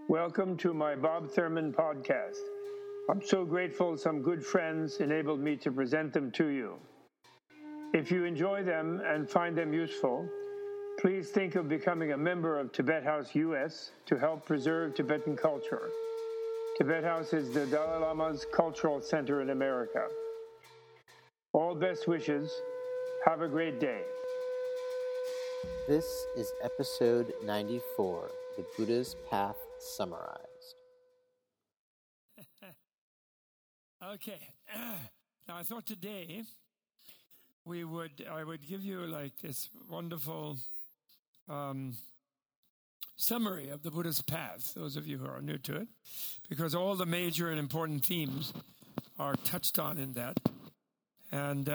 Welcome to my Bob Thurman podcast. I'm so grateful some good friends enabled me to present them to you. If you enjoy them and find them useful, please think of becoming a member of Tibet House US to help preserve Tibetan culture. Tibet House is the Dalai Lama's cultural center in America. All best wishes. Have a great day. This is episode 94, The Buddha's Path Summarized. Okay. Now I thought today I would give you like this wonderful summary of the Buddha's path, those of you who are new to it, because all the major and important themes are touched on in that. And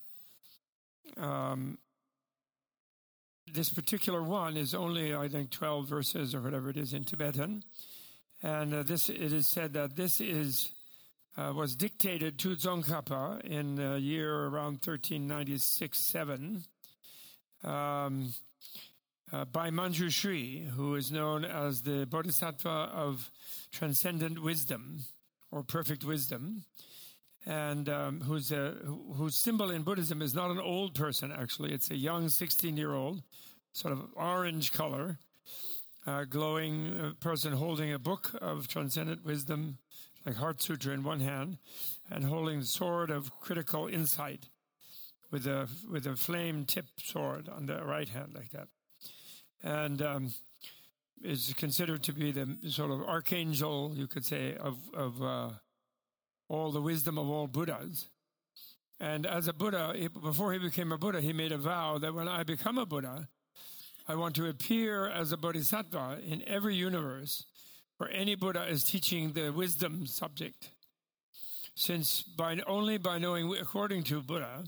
this particular one is only, I think, 12 verses or whatever it is in Tibetan. And it is said that this was dictated to Tsongkhapa in the year around 1396-7 by Manjushri, who is known as the Bodhisattva of Transcendent Wisdom or Perfect Wisdom, and whose symbol in Buddhism is not an old person, actually. It's a young 16-year-old, sort of orange color, glowing person holding a book of transcendent wisdom, like Heart Sutra in one hand, and holding the sword of critical insight with a flame-tipped sword on the right hand, like that. And is considered to be the sort of archangel, you could say, of all the wisdom of all Buddhas. And as a Buddha, before he became a Buddha, he made a vow that when I become a Buddha, I want to appear as a bodhisattva in every universe where any Buddha is teaching the wisdom subject. Since only by knowing, according to Buddha,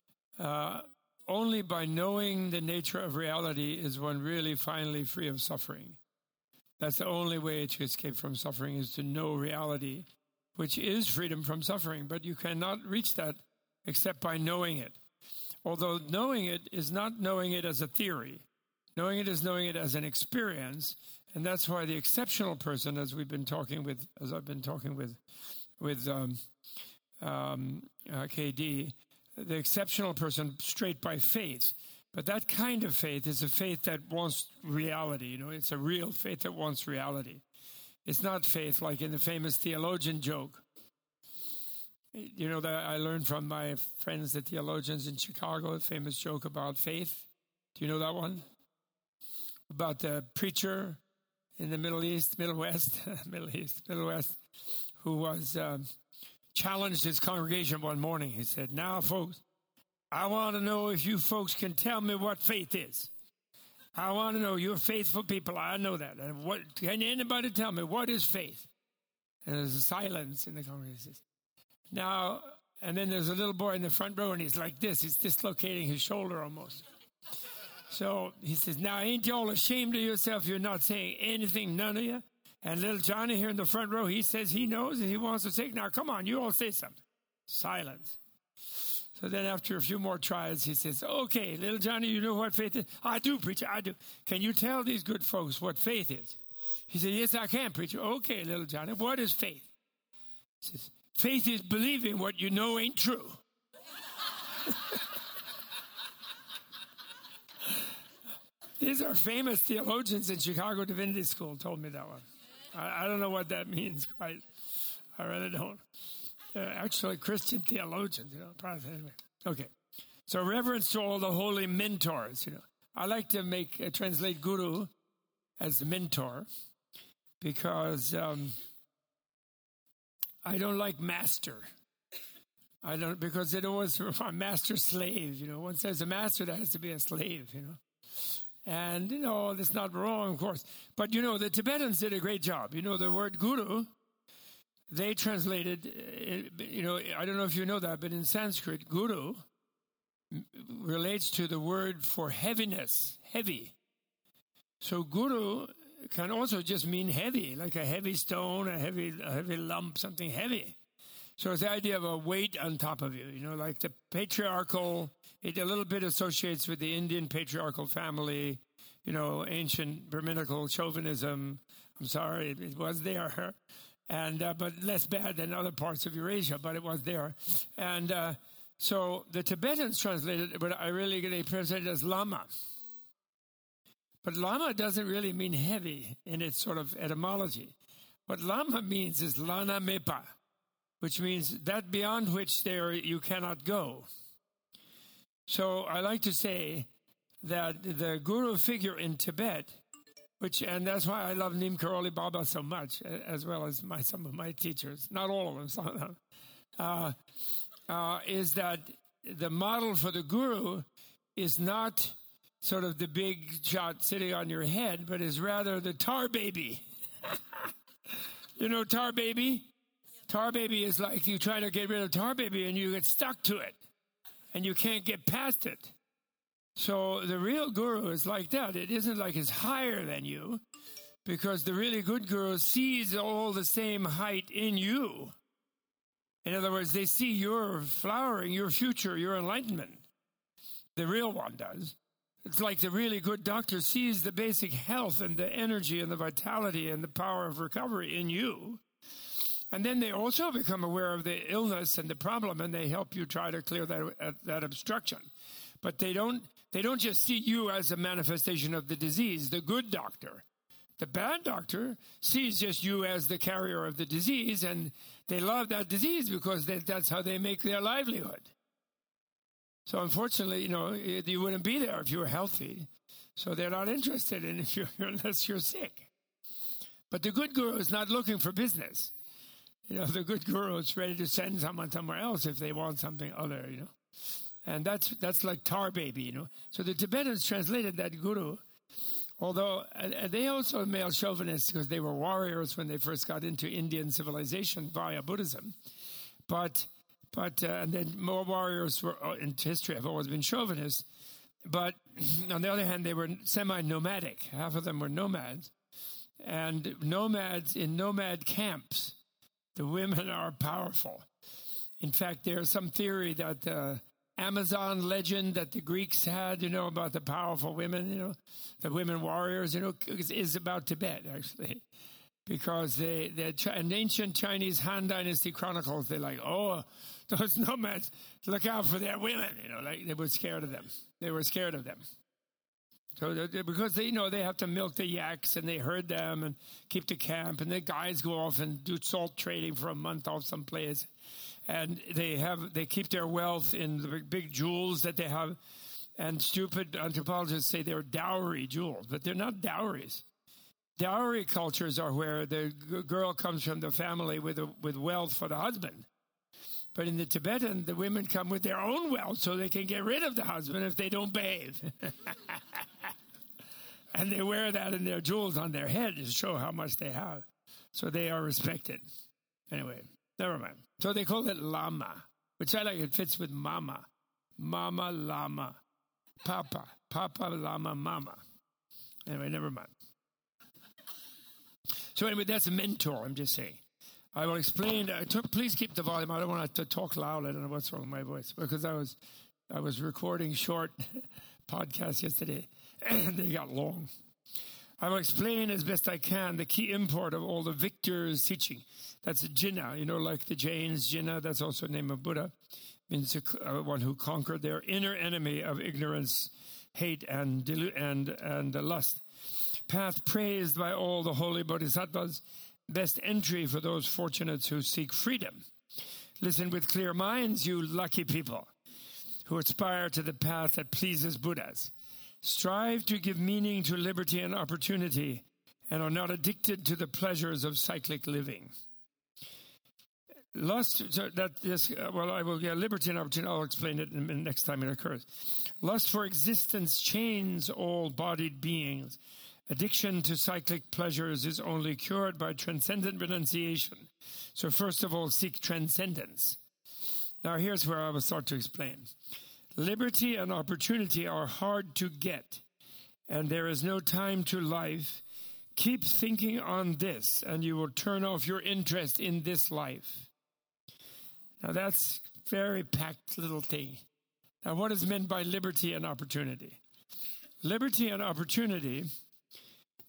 only by knowing the nature of reality is one really finally free of suffering. That's the only way to escape from suffering, is to know reality, which is freedom from suffering. But you cannot reach that except by knowing it. Although knowing it is not knowing it as a theory. Knowing it is knowing it as an experience. And that's why the exceptional person, as I've been talking with KD, the exceptional person straight by faith. But that kind of faith is a faith that wants reality. It's a real faith that wants reality. It's not faith like in the famous theologian joke. That I learned from my friends, the theologians in Chicago, a famous joke about faith. Do you know that one? About the preacher in the Middle West, who was challenged his congregation one morning. He said, "Now, folks, I want to know if you folks can tell me what faith is. I want to know, you're faithful people, I know that. And can anybody tell me, what is faith?" And there's a silence in the congregation. Now, and then there's a little boy in the front row, and he's like this. He's dislocating his shoulder almost. So he says, "Now, ain't y'all ashamed of yourself? You're not saying anything, none of you." And little Johnny here in the front row, he says he knows and he wants to say, "Now, come on, you all say something." Silence. So then after a few more tries, he says, "Okay, little Johnny, you know what faith is?" "I do, preacher, I do." "Can you tell these good folks what faith is?" He said, "Yes, I can, preacher." "Okay, little Johnny, what is faith?" He says, "Faith is believing what you know ain't true." These are famous theologians in Chicago Divinity School told me that one. I don't know what that means quite. I really don't. Actually, Christian theologians, probably anyway. Okay. So reverence to all the holy mentors, I like to translate guru as the mentor because I don't like master. Because it always, master slave, One says a master, that has to be a slave, And, that's not wrong, of course. But, the Tibetans did a great job. The word guru, they translated, I don't know if you know that, but in Sanskrit, guru relates to the word for heaviness, heavy. So guru can also just mean heavy, like a heavy stone, a heavy lump, something heavy. So it's the idea of a weight on top of you, like the patriarchal, it a little bit associates with the Indian patriarchal family, ancient Brahminical chauvinism, I'm sorry, it was there, and but less bad than other parts of Eurasia, but it was there. And so the Tibetans translated it, but they translated it as Lama. But Lama doesn't really mean heavy in its sort of etymology. What Lama means is Lana Mepa, which means that beyond which there you cannot go. So I like to say that the guru figure in Tibet, and that's why I love Neem Karoli Baba so much, as well as some of my teachers, not all of them, some of them, is that the model for the guru is not sort of the big shot sitting on your head, but is rather the tar baby. You know tar baby? Tar baby is like you try to get rid of tar baby and you get stuck to it and you can't get past it. So the real guru is like that. It isn't like it's higher than you, because the really good guru sees all the same height in you. In other words, they see your flowering, your future, your enlightenment. The real one does. It's like the really good doctor sees the basic health and the energy and the vitality and the power of recovery in you. And then they also become aware of the illness and the problem, and they help you try to clear that obstruction. But they don't just see you as a manifestation of the disease, the good doctor. The bad doctor sees just you as the carrier of the disease, and they love that disease because that's how they make their livelihood. So unfortunately, you wouldn't be there if you were healthy. So they're not interested in unless you're sick. But the good guru is not looking for business. The good guru is ready to send someone somewhere else if they want something other, And that's like tar baby, So the Tibetans translated that guru, although they also male chauvinists because they were warriors when they first got into Indian civilization via Buddhism. And then more warriors in history have always been chauvinists. But on the other hand, they were semi-nomadic. Half of them were nomads. And nomads in nomad camps, the women are powerful. In fact, there's some theory that the Amazon legend that the Greeks had, about the powerful women, the women warriors, is about Tibet, actually. Because in ancient Chinese Han Dynasty chronicles, they're like, those nomads, look out for their women, like they were scared of them. They were scared of them. So because they have to milk the yaks and they herd them and keep the camp, and the guys go off and do salt trading for a month off someplace, and they keep their wealth in the big jewels that they have, and stupid anthropologists say they're dowry jewels, but they're not dowries. Dowry cultures are where the girl comes from the family with wealth for the husband. But in the Tibetan, the women come with their own wealth so they can get rid of the husband if they don't bathe. And they wear that in their jewels on their head to show how much they have. So they are respected. Anyway, never mind. So they call it Lama, which I like. It fits with Mama. Mama, Lama. Papa. Papa, Lama, Mama. Anyway, never mind. So anyway, that's a mentor, I'm just saying. I will explain. Please keep the volume. I don't want to talk loud. I don't know what's wrong with my voice, because I was recording short podcasts yesterday, and they got long. I will explain as best I can the key import of all the victor's teaching. That's Jinnah, like the Jains, Jinnah, that's also the name of Buddha, means one who conquered their inner enemy of ignorance, hate, and lust. Path praised by all the holy bodhisattvas, best entry for those fortunates who seek freedom. Listen with clear minds, you lucky people who aspire to the path that pleases Buddhas. Strive to give meaning to liberty and opportunity, and are not addicted to the pleasures of cyclic living. Lust, liberty and opportunity, I'll explain it next time it occurs. Lust for existence chains all bodied beings. Addiction to cyclic pleasures is only cured by transcendent renunciation. So first of all, seek transcendence. Now here's where I will start to explain. Liberty and opportunity are hard to get, and there is no time to life. Keep thinking on this, and you will turn off your interest in this life. Now that's a very packed little thing. Now what is meant by liberty and opportunity? Liberty and opportunity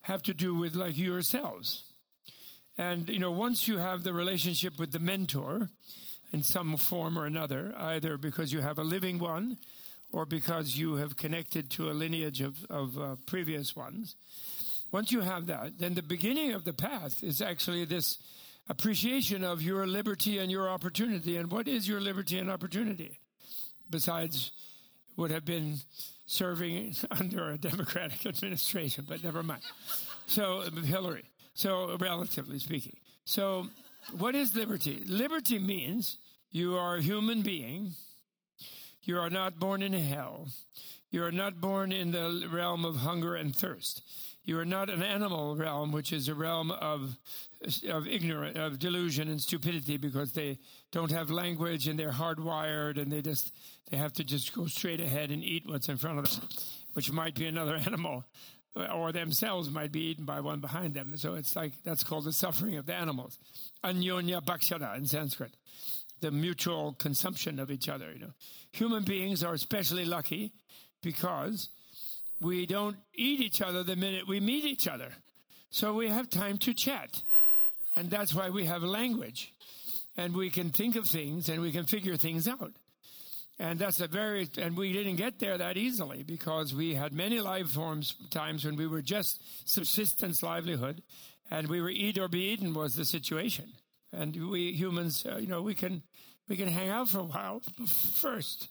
have to do with like yourselves. And, once you have the relationship with the mentor in some form or another, either because you have a living one or because you have connected to a lineage of previous ones, once you have that, then the beginning of the path is actually this appreciation of your liberty and your opportunity. And what is your liberty and opportunity? Besides would have been serving under a Democratic administration, but never mind. So, Hillary. So, relatively speaking. So, what is liberty? Liberty means you are a human being. You are not born in hell. You are not born in the realm of hunger and thirst. You are not an animal realm, which is a realm of ignorance, of delusion and stupidity, because they don't have language and they're hardwired and they have to just go straight ahead and eat what's in front of them, which might be another animal, or themselves might be eaten by one behind them. So it's like, that's called the suffering of the animals. Anyonya bhakshara in Sanskrit, the mutual consumption of each other. Human beings are especially lucky because we don't eat each other the minute we meet each other. So we have time to chat. And that's why we have language. And we can think of things and we can figure things out. And and we didn't get there that easily because we had many life forms times when we were just subsistence livelihood, and we were eat or be eaten was the situation. And we humans, we can hang out for a while first.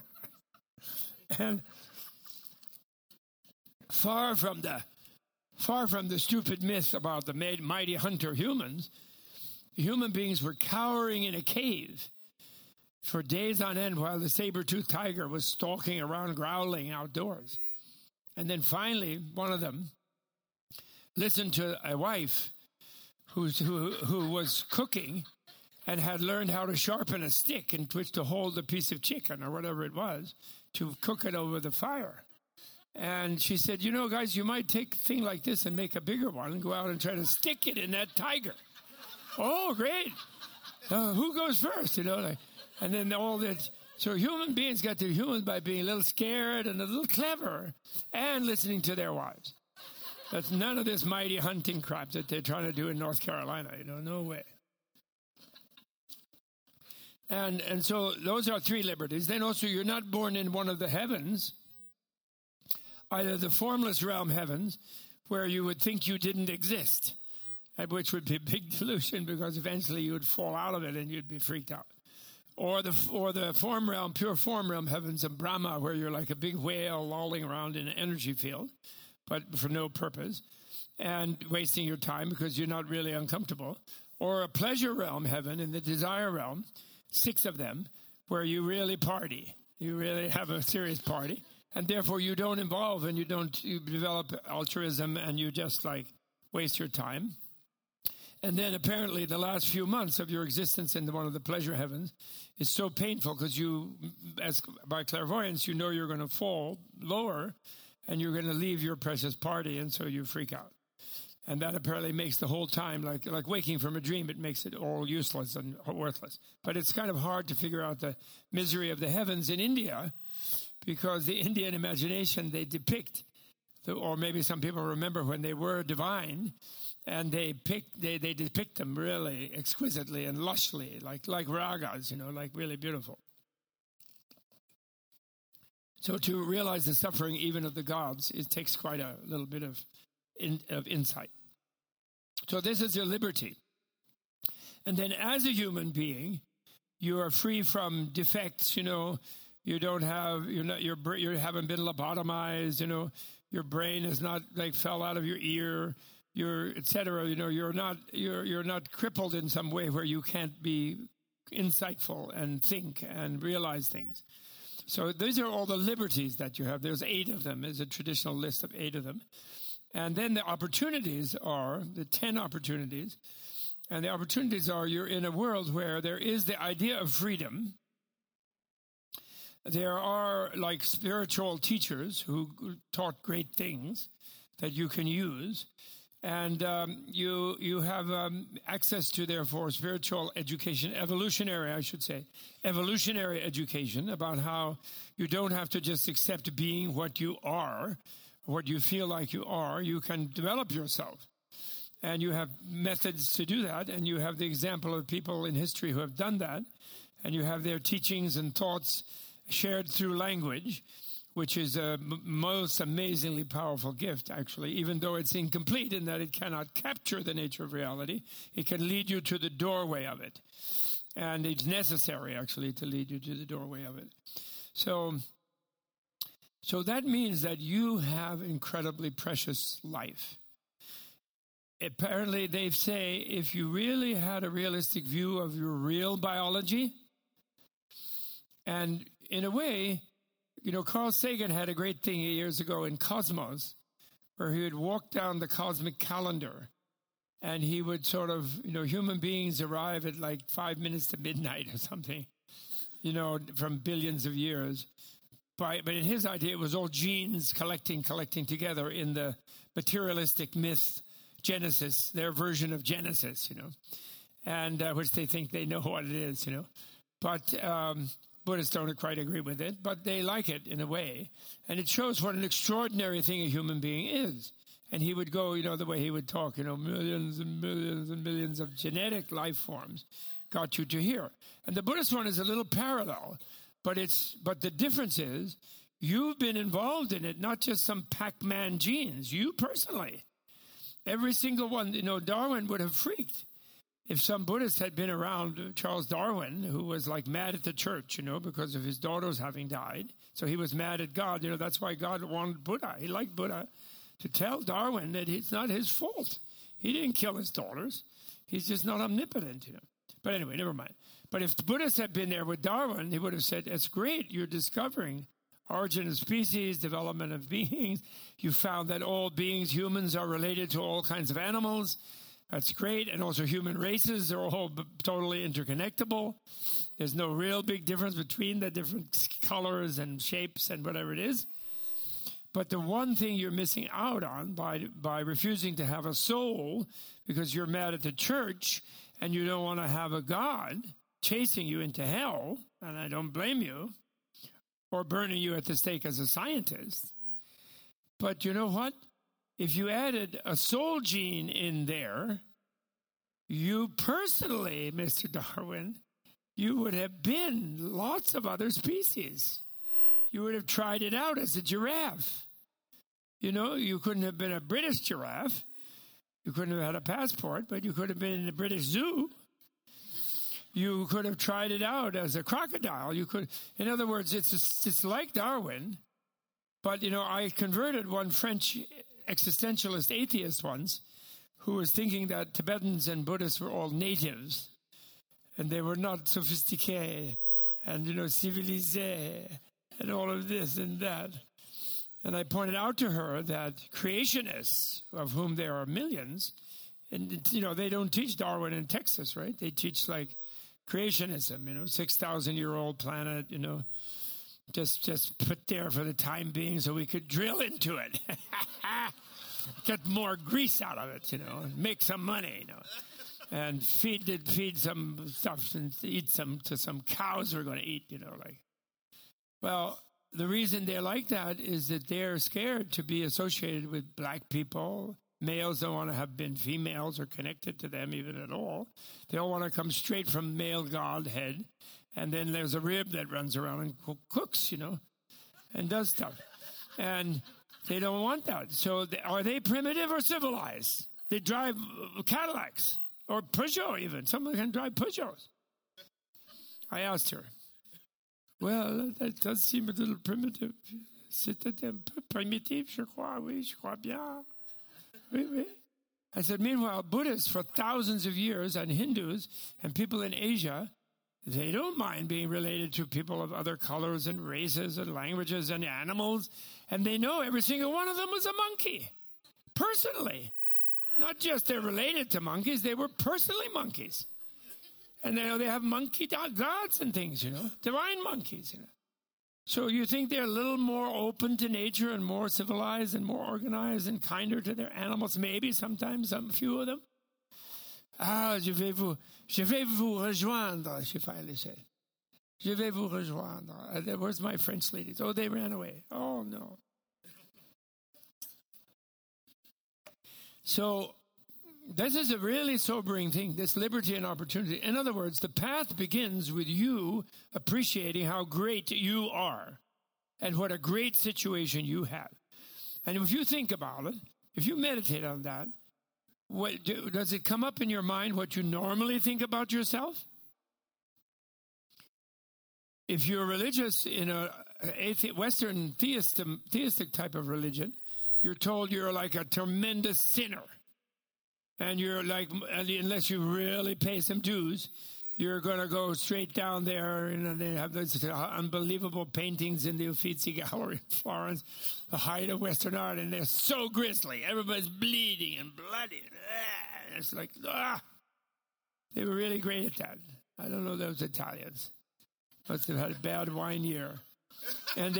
And far from the stupid myth about the mighty hunter humans, human beings were cowering in a cave for days on end while the saber-toothed tiger was stalking around growling outdoors. And then finally, one of them listened to a wife who was cooking and had learned how to sharpen a stick in which to hold a piece of chicken or whatever it was to cook it over the fire. And she said, guys, you might take a thing like this and make a bigger one and go out and try to stick it in that tiger. Oh, great. Who goes first? And then all that. So human beings got to be humans by being a little scared and a little clever and listening to their wives. That's none of this mighty hunting crap that they're trying to do in North Carolina. No way. And so those are three liberties. Then also you're not born in one of the heavens, either the formless realm heavens, where you would think you didn't exist, which would be a big delusion because eventually you would fall out of it and you'd be freaked out. Or the form realm, pure form realm heavens of Brahma, where you're like a big whale lolling around in an energy field, but for no purpose, and wasting your time because you're not really uncomfortable. Or a pleasure realm heaven in the desire realm, 6 of them, where you really party. You really have a serious party. And therefore you don't involve and you develop altruism and you just waste your time. And then apparently the last few months of your existence in one of the pleasure heavens is so painful because you, as by clairvoyance, you're going to fall lower and you're going to leave your precious party, and so you freak out. And that apparently makes the whole time, like waking from a dream, it makes it all useless and worthless. But it's kind of hard to figure out the misery of the heavens in India, because the Indian imagination, they depict, or maybe some people remember when they were divine, and they depict them really exquisitely and lushly, like ragas, like really beautiful. So to realize the suffering even of the gods, it takes quite a little bit of insight. So this is your liberty. And then as a human being, you are free from defects, you haven't been lobotomized, your brain is not fell out of your ear, etc. You're not crippled in some way where you can't be insightful and think and realize things. So these are all the liberties that you have. There's 8 of them. There's a traditional list of 8 of them. And then the opportunities are the 10 opportunities. And the opportunities are you're in a world where there is the idea of freedom. There are spiritual teachers who taught great things that you can use. And you have access to, therefore, spiritual education, evolutionary education about how you don't have to just accept being what you are, what you feel like you are, you can develop yourself. And you have methods to do that, and you have the example of people in history who have done that, and you have their teachings and thoughts shared through language, which is a most amazingly powerful gift, actually, even though it's incomplete in that it cannot capture the nature of reality. It can lead you to the doorway of it. And it's necessary, actually, to lead you to the doorway of it. So that means that you have incredibly precious life. Apparently, they say if you really had a realistic view of your real biology, and in a way, Carl Sagan had a great thing years ago in Cosmos, where he would walk down the cosmic calendar, and he would sort of, human beings arrive at like 5 minutes to midnight or something, from billions of years. But in his idea, it was all genes collecting together in the materialistic myth Genesis, their version of Genesis, and which they think they know what it is, But Buddhists don't quite agree with it, but they like it in a way. And it shows what an extraordinary thing a human being is. And he would go, the way he would talk, millions and millions and millions of genetic life forms got you to here. And the Buddhist one is a little parallel, but the difference is you've been involved in it, not just some Pac-Man genes, you personally. Every single one, Darwin would have freaked if some Buddhist had been around Charles Darwin, who was like mad at the church, because of his daughters having died. So he was mad at God. That's why God wanted Buddha. He liked Buddha to tell Darwin that it's not his fault. He didn't kill his daughters. He's just not omnipotent, But anyway, never mind. But if the Buddhists had been there with Darwin, he would have said, it's great, you're discovering origin of species, development of beings. You found that all beings, humans, are related to all kinds of animals. That's great. And also human races are all totally interconnectable. There's no real big difference between the different colors and shapes and whatever it is. But the one thing you're missing out on by refusing to have a soul because you're mad at the church and you don't want to have a God chasing you into hell, and I don't blame you, or burning you at the stake as a scientist. But you know what? If you added a soul gene in there, you personally, Mr. Darwin, you would have been lots of other species. You would have tried it out as a giraffe. You couldn't have been a British giraffe. You couldn't have had a passport, but you could have been in the British Zoo. You could have tried it out as a crocodile. In other words, it's like Darwin, but, I converted one French existentialist atheist once who was thinking that Tibetans and Buddhists were all natives, and they were not sophisticated and, civilized and all of this and that. And I pointed out to her that creationists, of whom there are millions, and, they don't teach Darwin in Texas, right? They teach, like, creationism, 6,000-year-old planet, just put there for the time being so we could drill into it. Get more grease out of it, make some money, and feed some stuff and eat some to some cows we're going to eat, Well, the reason they're like that is that they're scared to be associated with black people. Males don't want to have been females or connected to them even at all. They all want to come straight from male godhead. And then there's a rib that runs around and cooks, and does stuff. And they don't want that. So are they primitive or civilized? They drive Cadillacs or Peugeot even. Someone can drive Peugeots. I asked her. Well, that does seem a little primitive. C'était un peu primitif, je crois. Oui, je crois bien. Oui, oui. I said, meanwhile, Buddhists for thousands of years and Hindus and people in Asia, they don't mind being related to people of other colors and races and languages and animals. And they know every single one of them was a monkey. Personally. Not just they're related to monkeys, they were personally monkeys. And they have monkey gods and things, divine monkeys, So you think they're a little more open to nature and more civilized and more organized and kinder to their animals? Maybe sometimes, a few of them. Je vais vous rejoindre, she finally said. Je vais vous rejoindre. Where's my French ladies? Oh, they ran away. Oh, no. So this is a really sobering thing, this liberty and opportunity. In other words, the path begins with you appreciating how great you are and what a great situation you have. And if you think about it, if you meditate on that, does it come up in your mind what you normally think about yourself? If you're religious in a Western theistic type of religion, you're told you're like a tremendous sinner. And you're like, unless you really pay some dues, you're going to go straight down there. And they have those unbelievable paintings in the Uffizi Gallery in Florence, the height of Western art. And they're so grisly. Everybody's bleeding and bloody. And it's like, They were really great at that. I don't know those Italians. Must have had a bad wine year. And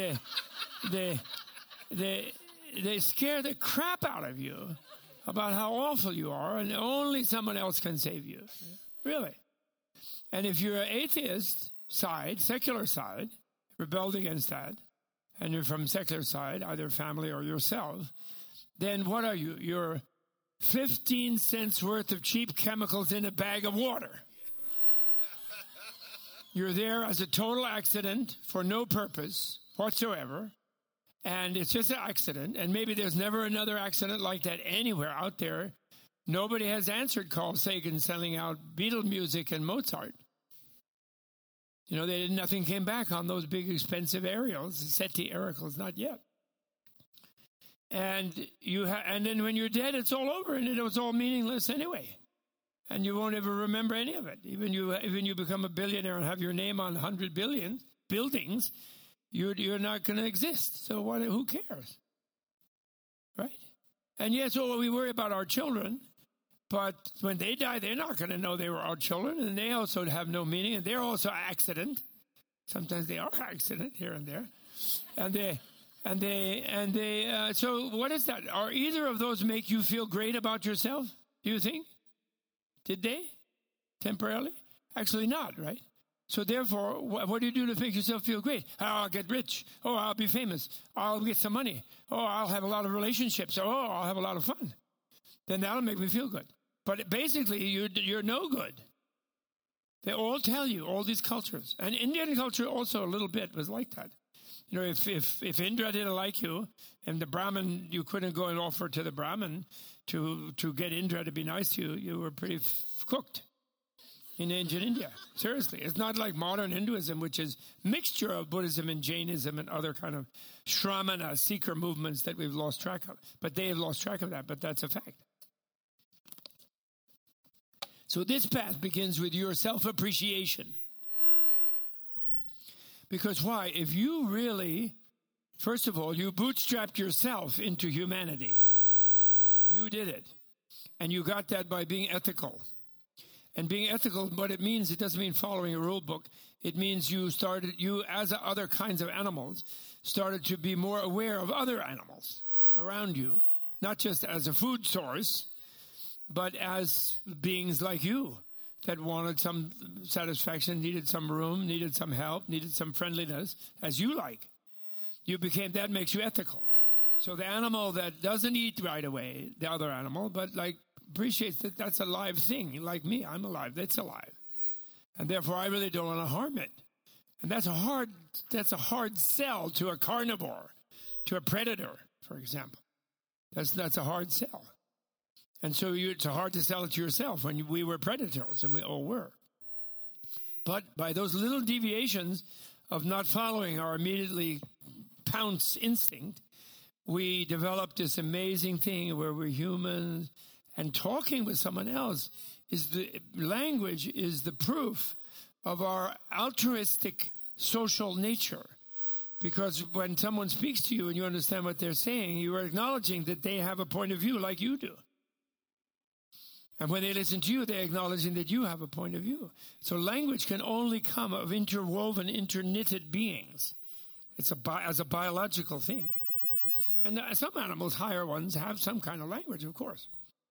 they scare the crap out of you about how awful you are, and only someone else can save you. Really. And if you're an atheist side, secular side, rebelled against that, and you're from secular side, either family or yourself, then what are you? You're 15 cents worth of cheap chemicals in a bag of water. You're there as a total accident for no purpose whatsoever. And it's just an accident, and maybe there's never another accident like that anywhere out there. Nobody has answered Carl Sagan selling out Beatle music and Mozart. Nothing came back on those big expensive aerials, SETI aerials, not yet. And and then when you're dead, it's all over, and it was all meaningless anyway. And you won't ever remember any of it. Even you become a billionaire and have your name on 100 billion buildings, you're not going to exist. So who cares? Right? And yes, we worry about our children, but when they die, they're not going to know they were our children, and they also have no meaning, and they're also accident. Sometimes they are accident here and there. So what is that? Are either of those make you feel great about yourself, do you think? Did they? Temporarily? Actually not, right? So therefore, what do you do to make yourself feel great? Oh, I'll get rich. Oh, I'll be famous. I'll get some money. Oh, I'll have a lot of relationships. Oh, I'll have a lot of fun. Then that'll make me feel good. But basically, you're no good. They all tell you, all these cultures. And Indian culture also a little bit was like that. If Indra didn't like you, and the Brahmin, you couldn't go and offer to the Brahmin to get Indra to be nice to you, you were pretty cooked. In ancient India. Seriously. It's not like modern Hinduism, which is mixture of Buddhism and Jainism and other kind of Shramana, seeker movements that we've lost track of. But they have lost track of that, but that's a fact. So this path begins with your self-appreciation. Because why? If you really, first of all, you bootstrapped yourself into humanity. You did it. And you got that by being ethical. And being ethical, what it means, it doesn't mean following a rule book. It means you, as other kinds of animals, started to be more aware of other animals around you. Not just as a food source, but as beings like you that wanted some satisfaction, needed some room, needed some help, needed some friendliness, as you like. That makes you ethical. So the animal that doesn't eat right away, the other animal, but appreciates that that's a live thing. Like me, I'm alive. That's alive. And therefore, I really don't want to harm it. And that's a hard sell to a carnivore, to a predator, for example. That's a hard sell. And so it's hard to sell it to yourself when we were predators, and we all were. But by those little deviations of not following our immediately pounce instinct, we developed this amazing thing where we're humans. And talking with someone else language is the proof of our altruistic social nature. Because when someone speaks to you and you understand what they're saying, you are acknowledging that they have a point of view like you do. And when they listen to you, they're acknowledging that you have a point of view. So language can only come of interwoven, interknitted beings. It's as a biological thing. And some animals, higher ones, have some kind of language, of course.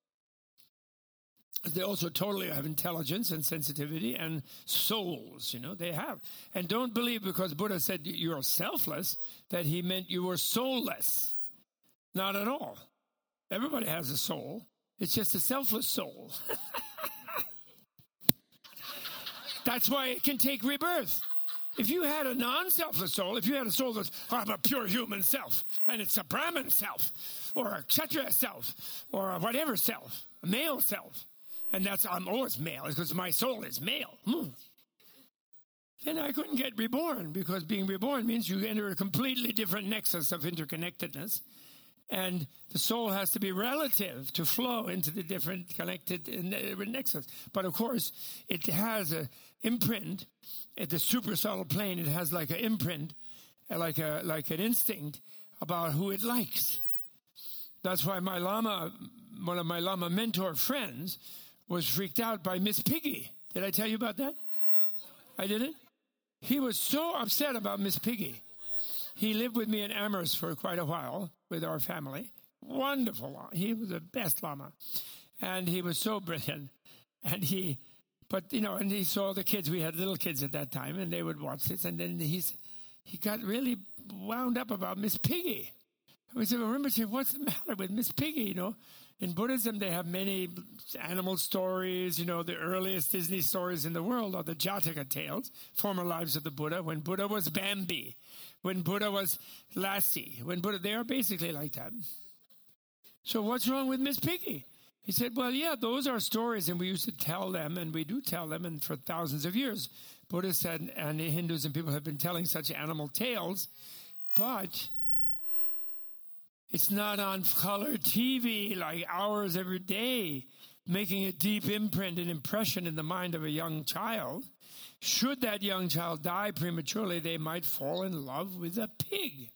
They also totally have intelligence and sensitivity and souls, they have. And don't believe because Buddha said you're selfless that he meant you were soulless. Not at all. Everybody has a soul. It's just a selfless soul. That's why it can take rebirth. If you had a non-selfless soul, if you had a soul that's, I'm a pure human self, and it's a Brahmin self, or a Kshatriya self, or a whatever self, a male self, and I'm always male because my soul is male, then I couldn't get reborn, because being reborn means you enter a completely different nexus of interconnectedness, and the soul has to be relative to flow into the different connected nexus. But of course, it has an imprint at the super subtle plane. It has like an imprint, like an instinct about who it likes. That's why my Lama, one of my Lama mentor friends, was freaked out by Miss Piggy. Did I tell you about that? No. I didn't? He was so upset about Miss Piggy. He lived with me in Amherst for quite a while with our family. Wonderful Lama. He was the best Lama. And he was so brilliant. And he saw the kids. We had little kids at that time, and they would watch this. And then he got really wound up about Miss Piggy. And we said, well, remember, what's the matter with Miss Piggy? In Buddhism, they have many animal stories. The earliest Disney stories in the world are the Jataka tales, former lives of the Buddha, when Buddha was Bambi, when Buddha was Lassie, they are basically like that. So what's wrong with Miss Piggy? He said, well, yeah, those are stories, and we used to tell them, and we do tell them, and for thousands of years, Buddhists and Hindus and people have been telling such animal tales, but it's not on color TV like hours every day, making a deep imprint and impression in the mind of a young child. Should that young child die prematurely, they might fall in love with a pig.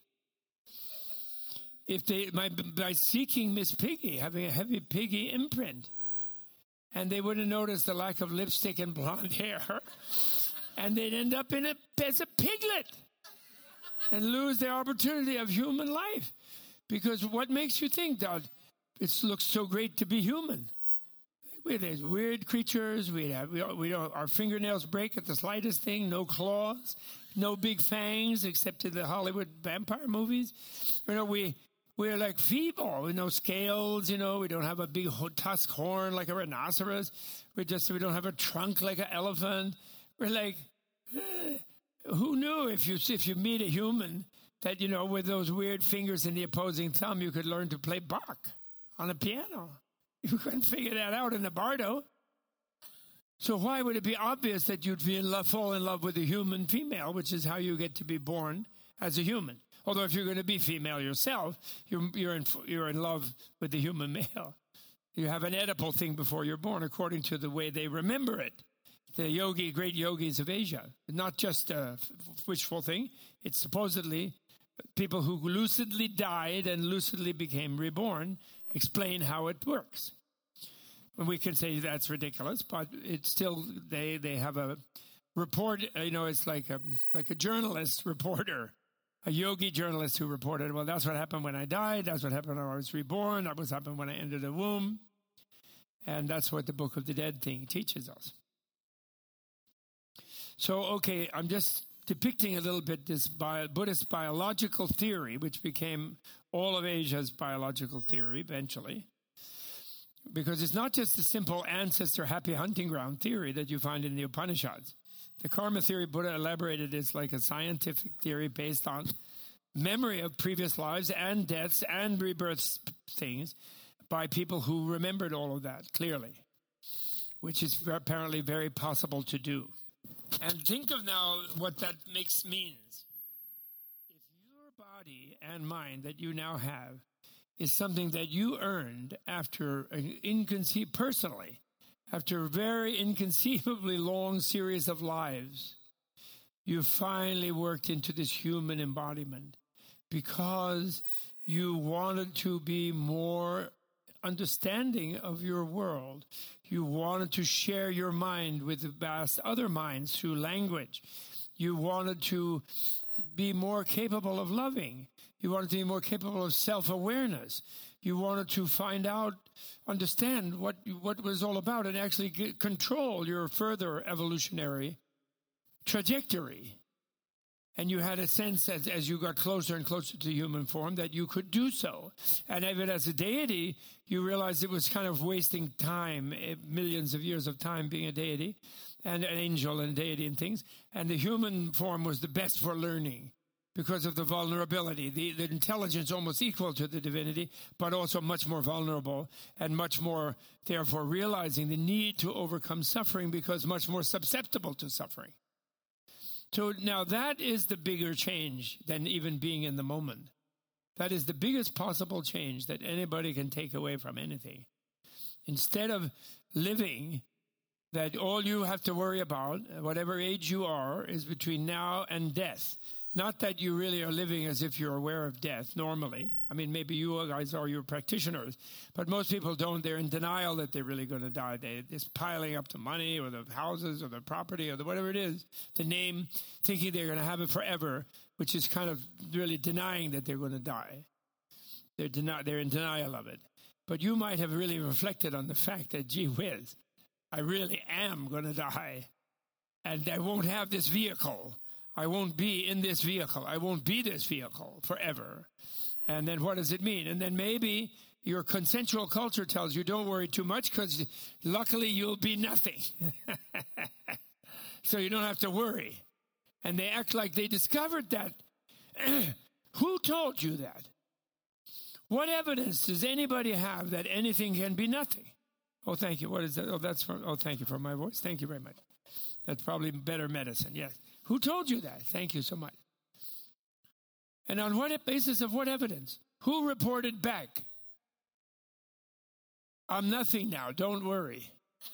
By seeking Miss Piggy, having a heavy piggy imprint. And they wouldn't notice the lack of lipstick and blonde hair. And they'd end up as a piglet and lose their opportunity of human life. Because what makes you think that it looks so great to be human? We're these weird creatures. Our fingernails break at the slightest thing. No claws, no big fangs, except in the Hollywood vampire movies. We're like feeble. No scales. We don't have a big tusk horn like a rhinoceros. We don't have a trunk like an elephant. We're like, who knew if you meet a human that, with those weird fingers in the opposing thumb, you could learn to play Bach on a piano. You couldn't figure that out in the bardo. So why would it be obvious that you'd fall in love with a human female, which is how you get to be born as a human? Although if you're going to be female yourself, you're in love with the human male. You have an Oedipal thing before you're born, according to the way they remember it. The great yogis of Asia. Not just a wishful thing. It's supposedly people who lucidly died and lucidly became reborn explain how it works. And we can say that's ridiculous, but it's still, they have a report, it's like a journalist reporter, a yogi journalist who reported, well, that's what happened when I died, that's what happened when I was reborn, that was happened when I entered the womb. And that's what the Book of the Dead thing teaches us. So, okay, I'm just depicting a little bit this Buddhist biological theory, which became all of Asia's biological theory eventually. Because it's not just a simple ancestor happy hunting ground theory that you find in the Upanishads. The karma theory Buddha elaborated is like a scientific theory based on memory of previous lives and deaths and rebirths things by people who remembered all of that clearly, which is apparently very possible to do. And think of now what that means. If your body and mind that you now have is something that you earned after personally, after a very inconceivably long series of lives, you finally worked into this human embodiment because you wanted to be more understanding of your world. You wanted to share your mind with the vast other minds through language. You wanted to be more capable of loving. You wanted to be more capable of self-awareness. You wanted to find out, understand what it was all about and actually control your further evolutionary trajectory. And you had a sense as you got closer and closer to human form that you could do so. And even as a deity, you realized it was kind of wasting time, millions of years of time being a deity, and an angel and deity and things. And the human form was the best for learning because of the vulnerability. The intelligence almost equal to the divinity, but also much more vulnerable and much more, therefore, realizing the need to overcome suffering because much more susceptible to suffering. So now that is the bigger change than even being in the moment. That is the biggest possible change that anybody can take away from anything. Instead of living that all you have to worry about, whatever age you are, is between now and death. Not that you really are living as if you're aware of death normally. I mean, maybe you guys are your practitioners, but most people don't. They're in denial that they're really going to die. They're just piling up the money or the houses or the property or whatever it is, the name, thinking they're going to have it forever, which is kind of really denying that they're going to die. They're in denial of it. But you might have really reflected on the fact that, gee whiz, I really am going to die, and I won't have this vehicle. I won't be in this vehicle. I won't be this vehicle forever. And then what does it mean? And then maybe your consensual culture tells you don't worry too much because luckily you'll be nothing. So you don't have to worry. And they act like they discovered that. Who told you that? What evidence does anybody have that anything can be nothing? Oh, thank you. What is that? Thank you for my voice. Thank you very much. That's probably better medicine, yes. Who told you that? Thank you so much. And on what basis of what evidence? Who reported back? I'm nothing now, don't worry.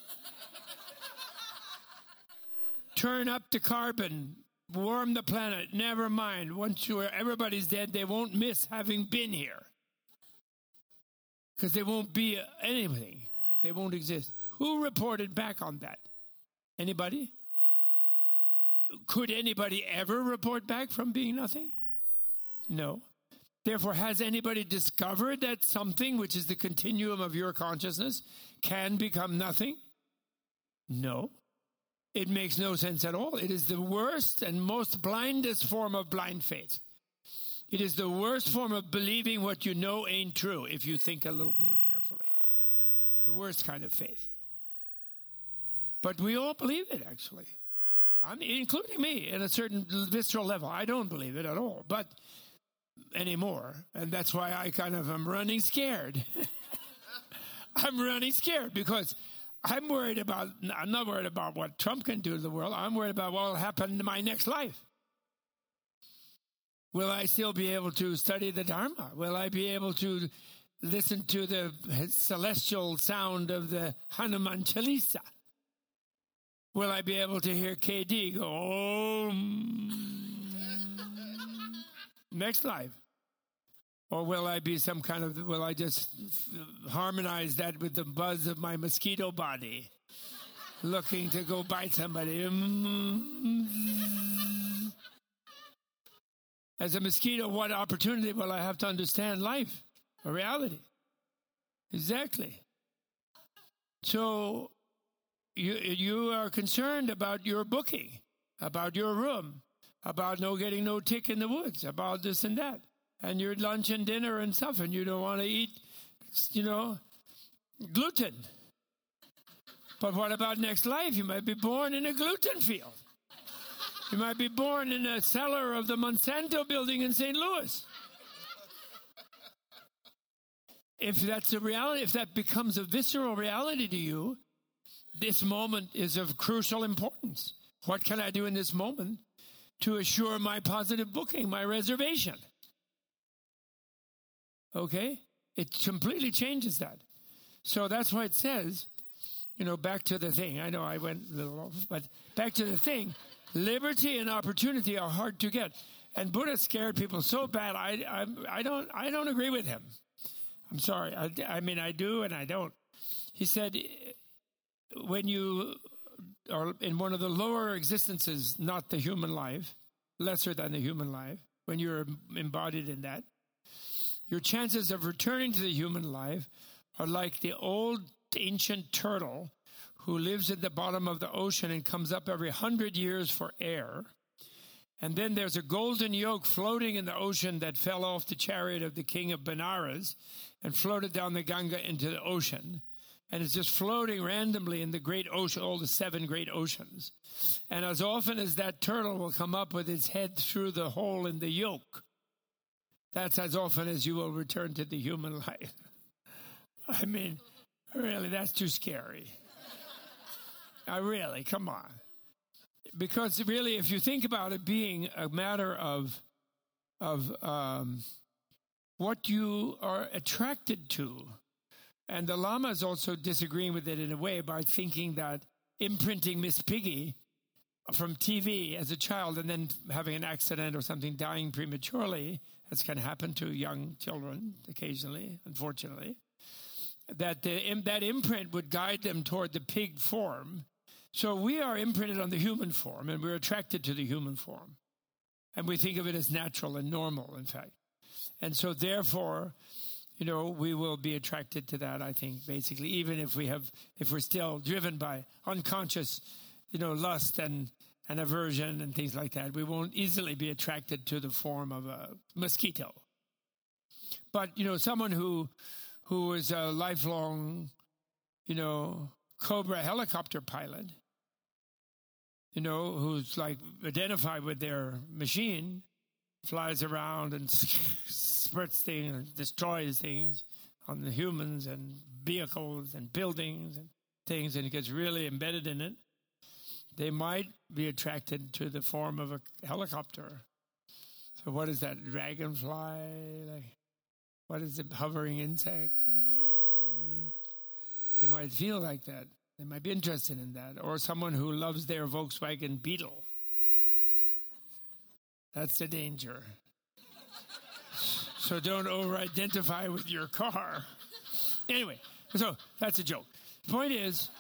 Turn up the carbon, warm the planet, never mind. Once everybody's dead, they won't miss having been here. Because they won't be anything. They won't exist. Who reported back on that? Anybody? Could anybody ever report back from being nothing? No. Therefore, has anybody discovered that something, which is the continuum of your consciousness, can become nothing? No. It makes no sense at all. It is the worst and most blindest form of blind faith. It is the worst form of believing what you know ain't true, if you think a little more carefully. The worst kind of faith. But we all believe it, actually. Including me, at a certain visceral level. I don't believe it at all, but anymore. And that's why I kind of am running scared. I'm running scared because I'm not worried about what Trump can do to the world. I'm worried about what will happen in my next life. Will I still be able to study the Dharma? Will I be able to listen to the celestial sound of the Hanuman Chalisa? Will I be able to hear KD go, next life? Or will I be will I just harmonize that with the buzz of my mosquito body, looking to go bite somebody? As a mosquito, what opportunity will I have to understand life, a reality? Exactly. So you are concerned about your booking, about your room, about getting no tick in the woods, about this and that, and your lunch and dinner and stuff, and you don't want to eat, gluten. But what about next life? You might be born in a gluten field. You might be born in a cellar of the Monsanto building in St. Louis. If that's a reality, if that becomes a visceral reality to you, this moment is of crucial importance. What can I do in this moment to assure my positive booking, my reservation? Okay? It completely changes that. So that's why it says, back to the thing. I know I went a little off, but back to the thing. Liberty and opportunity are hard to get. And Buddha scared people so bad, I don't agree with him. I'm sorry. I mean, I do and I don't. He said, when you are in one of the lower existences, not the human life, lesser than the human life, when you're embodied in that, your chances of returning to the human life are like the old ancient turtle who lives at the bottom of the ocean and comes up every 100 years for air. And then there's a golden yoke floating in the ocean that fell off the chariot of the king of Benares and floated down the Ganga into the ocean. And it's just floating randomly in the great ocean, all the 7 great oceans. And as often as that turtle will come up with its head through the hole in the yoke, that's as often as you will return to the human life. I mean, really, that's too scary. Really, come on. Because really, if you think about it being a matter of what you are attracted to, and the Lama is also disagreeing with it in a way by thinking that imprinting Miss Piggy from TV as a child and then having an accident or something, dying prematurely, that's going to happen to young children occasionally, unfortunately, that that imprint would guide them toward the pig form. So we are imprinted on the human form, and we're attracted to the human form. And we think of it as natural and normal, in fact. And so therefore, we will be attracted to that, I think, basically, even if we're still driven by unconscious, lust and aversion and things like that. We won't easily be attracted to the form of a mosquito. But, someone who is a lifelong, Cobra helicopter pilot, who's like identified with their machine, flies around and spurts things and destroys things on the humans and vehicles and buildings and things, and it gets really embedded in it, they might be attracted to the form of a helicopter. So what is that, dragonfly? What is it, hovering insect? They might feel like that. They might be interested in that. Or someone who loves their Volkswagen Beetle. That's the danger. So don't over-identify with your car. Anyway, so that's a joke. Point is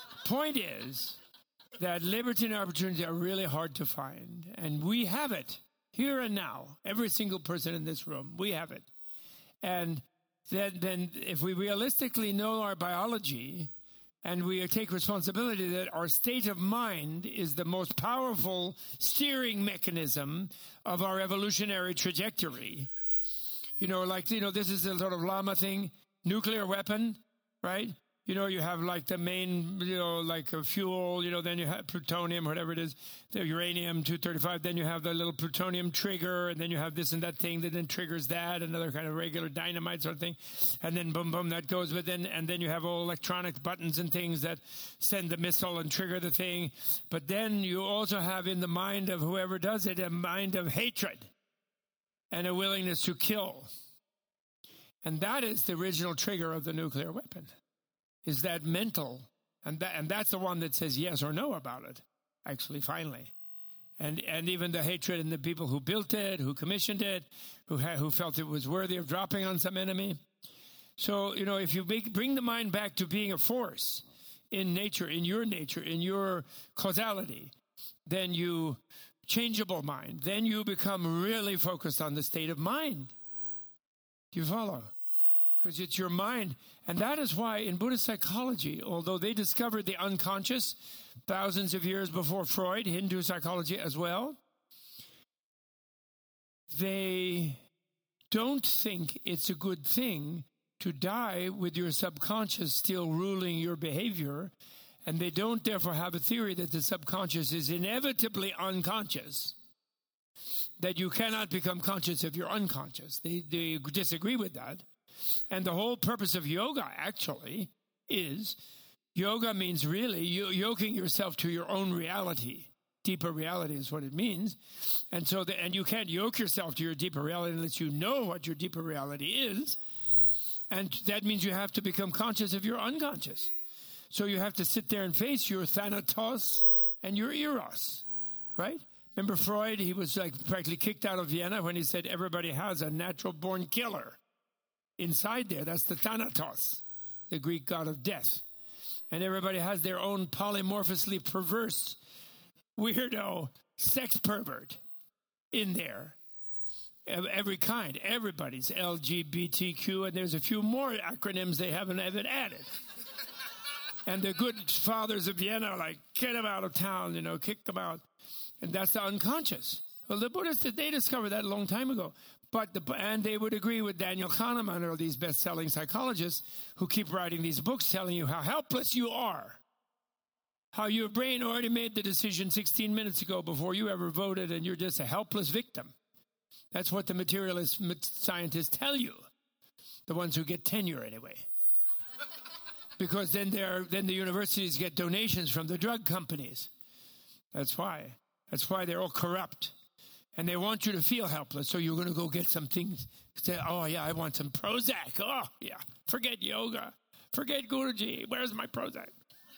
that liberty and opportunity are really hard to find. And we have it here and now. Every single person in this room, we have it. And then if we realistically know our biology and we take responsibility that our state of mind is the most powerful steering mechanism of our evolutionary trajectory. This is a sort of Lama thing, nuclear weapon, right? You have like the main, like a fuel, then you have plutonium, whatever it is, the uranium-235, then you have the little plutonium trigger, and then you have this and that thing that then triggers that, another kind of regular dynamite sort of thing, and then boom, boom, that goes with it, and then you have all electronic buttons and things that send the missile and trigger the thing, but then you also have in the mind of whoever does it, a mind of hatred and a willingness to kill. And that is the original trigger of the nuclear weapon. Is that mental, and that's the one that says yes or no about it, actually, finally. And even the hatred in the people who built it, who commissioned it, who felt it was worthy of dropping on some enemy. So, if you bring the mind back to being a force in nature, in your causality, then you, changeable mind, then you become really focused on the state of mind. Do you follow? Because it's your mind. And that is why in Buddhist psychology, although they discovered the unconscious thousands of years before Freud, Hindu psychology as well, they don't think it's a good thing to die with your subconscious still ruling your behavior. And they don't therefore have a theory that the subconscious is inevitably unconscious, that you cannot become conscious if you're unconscious. They disagree with that. And the whole purpose of yoga, actually, is yoga means really yoking yourself to your own reality. Deeper reality is what it means. And so, and you can't yoke yourself to your deeper reality unless you know what your deeper reality is. And that means you have to become conscious of your unconscious. So you have to sit there and face your thanatos and your eros, right? Remember Freud? He was like practically kicked out of Vienna when he said everybody has a natural-born killer inside there. That's the thanatos, the Greek god of death. And everybody has their own polymorphously perverse, weirdo, sex pervert in there. Of every kind. Everybody's LGBTQ, and there's a few more acronyms they haven't even added. And the good fathers of Vienna are like, get them out of town, kick them out. And that's the unconscious. Well, the Buddhists, they discovered that a long time ago. And they would agree with Daniel Kahneman or these best-selling psychologists who keep writing these books telling you how helpless you are. How your brain already made the decision 16 minutes ago before you ever voted, and you're just a helpless victim. That's what the materialist scientists tell you. The ones who get tenure, anyway. Because then the universities get donations from the drug companies. That's why. That's why they're all corrupt. And they want you to feel helpless, so you're going to go get some things. Say, oh, yeah, I want some Prozac. Oh, yeah, forget yoga. Forget Guruji. Where's my Prozac?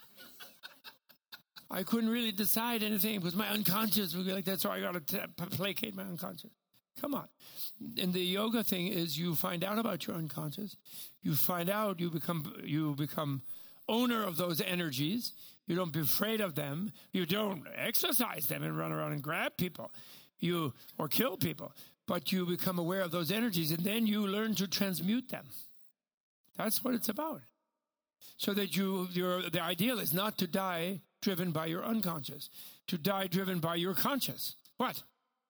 I couldn't really decide anything because my unconscious would be like that, so I got to placate my unconscious. Come on. And the yoga thing is you find out about your unconscious. You find out, you become owner of those energies. You don't be afraid of them. You don't exercise them and run around and grab people. Or kill people. But you become aware of those energies, and then you learn to transmute them. That's what it's about. So that the ideal is not to die driven by your unconscious, to die driven by your conscious. What?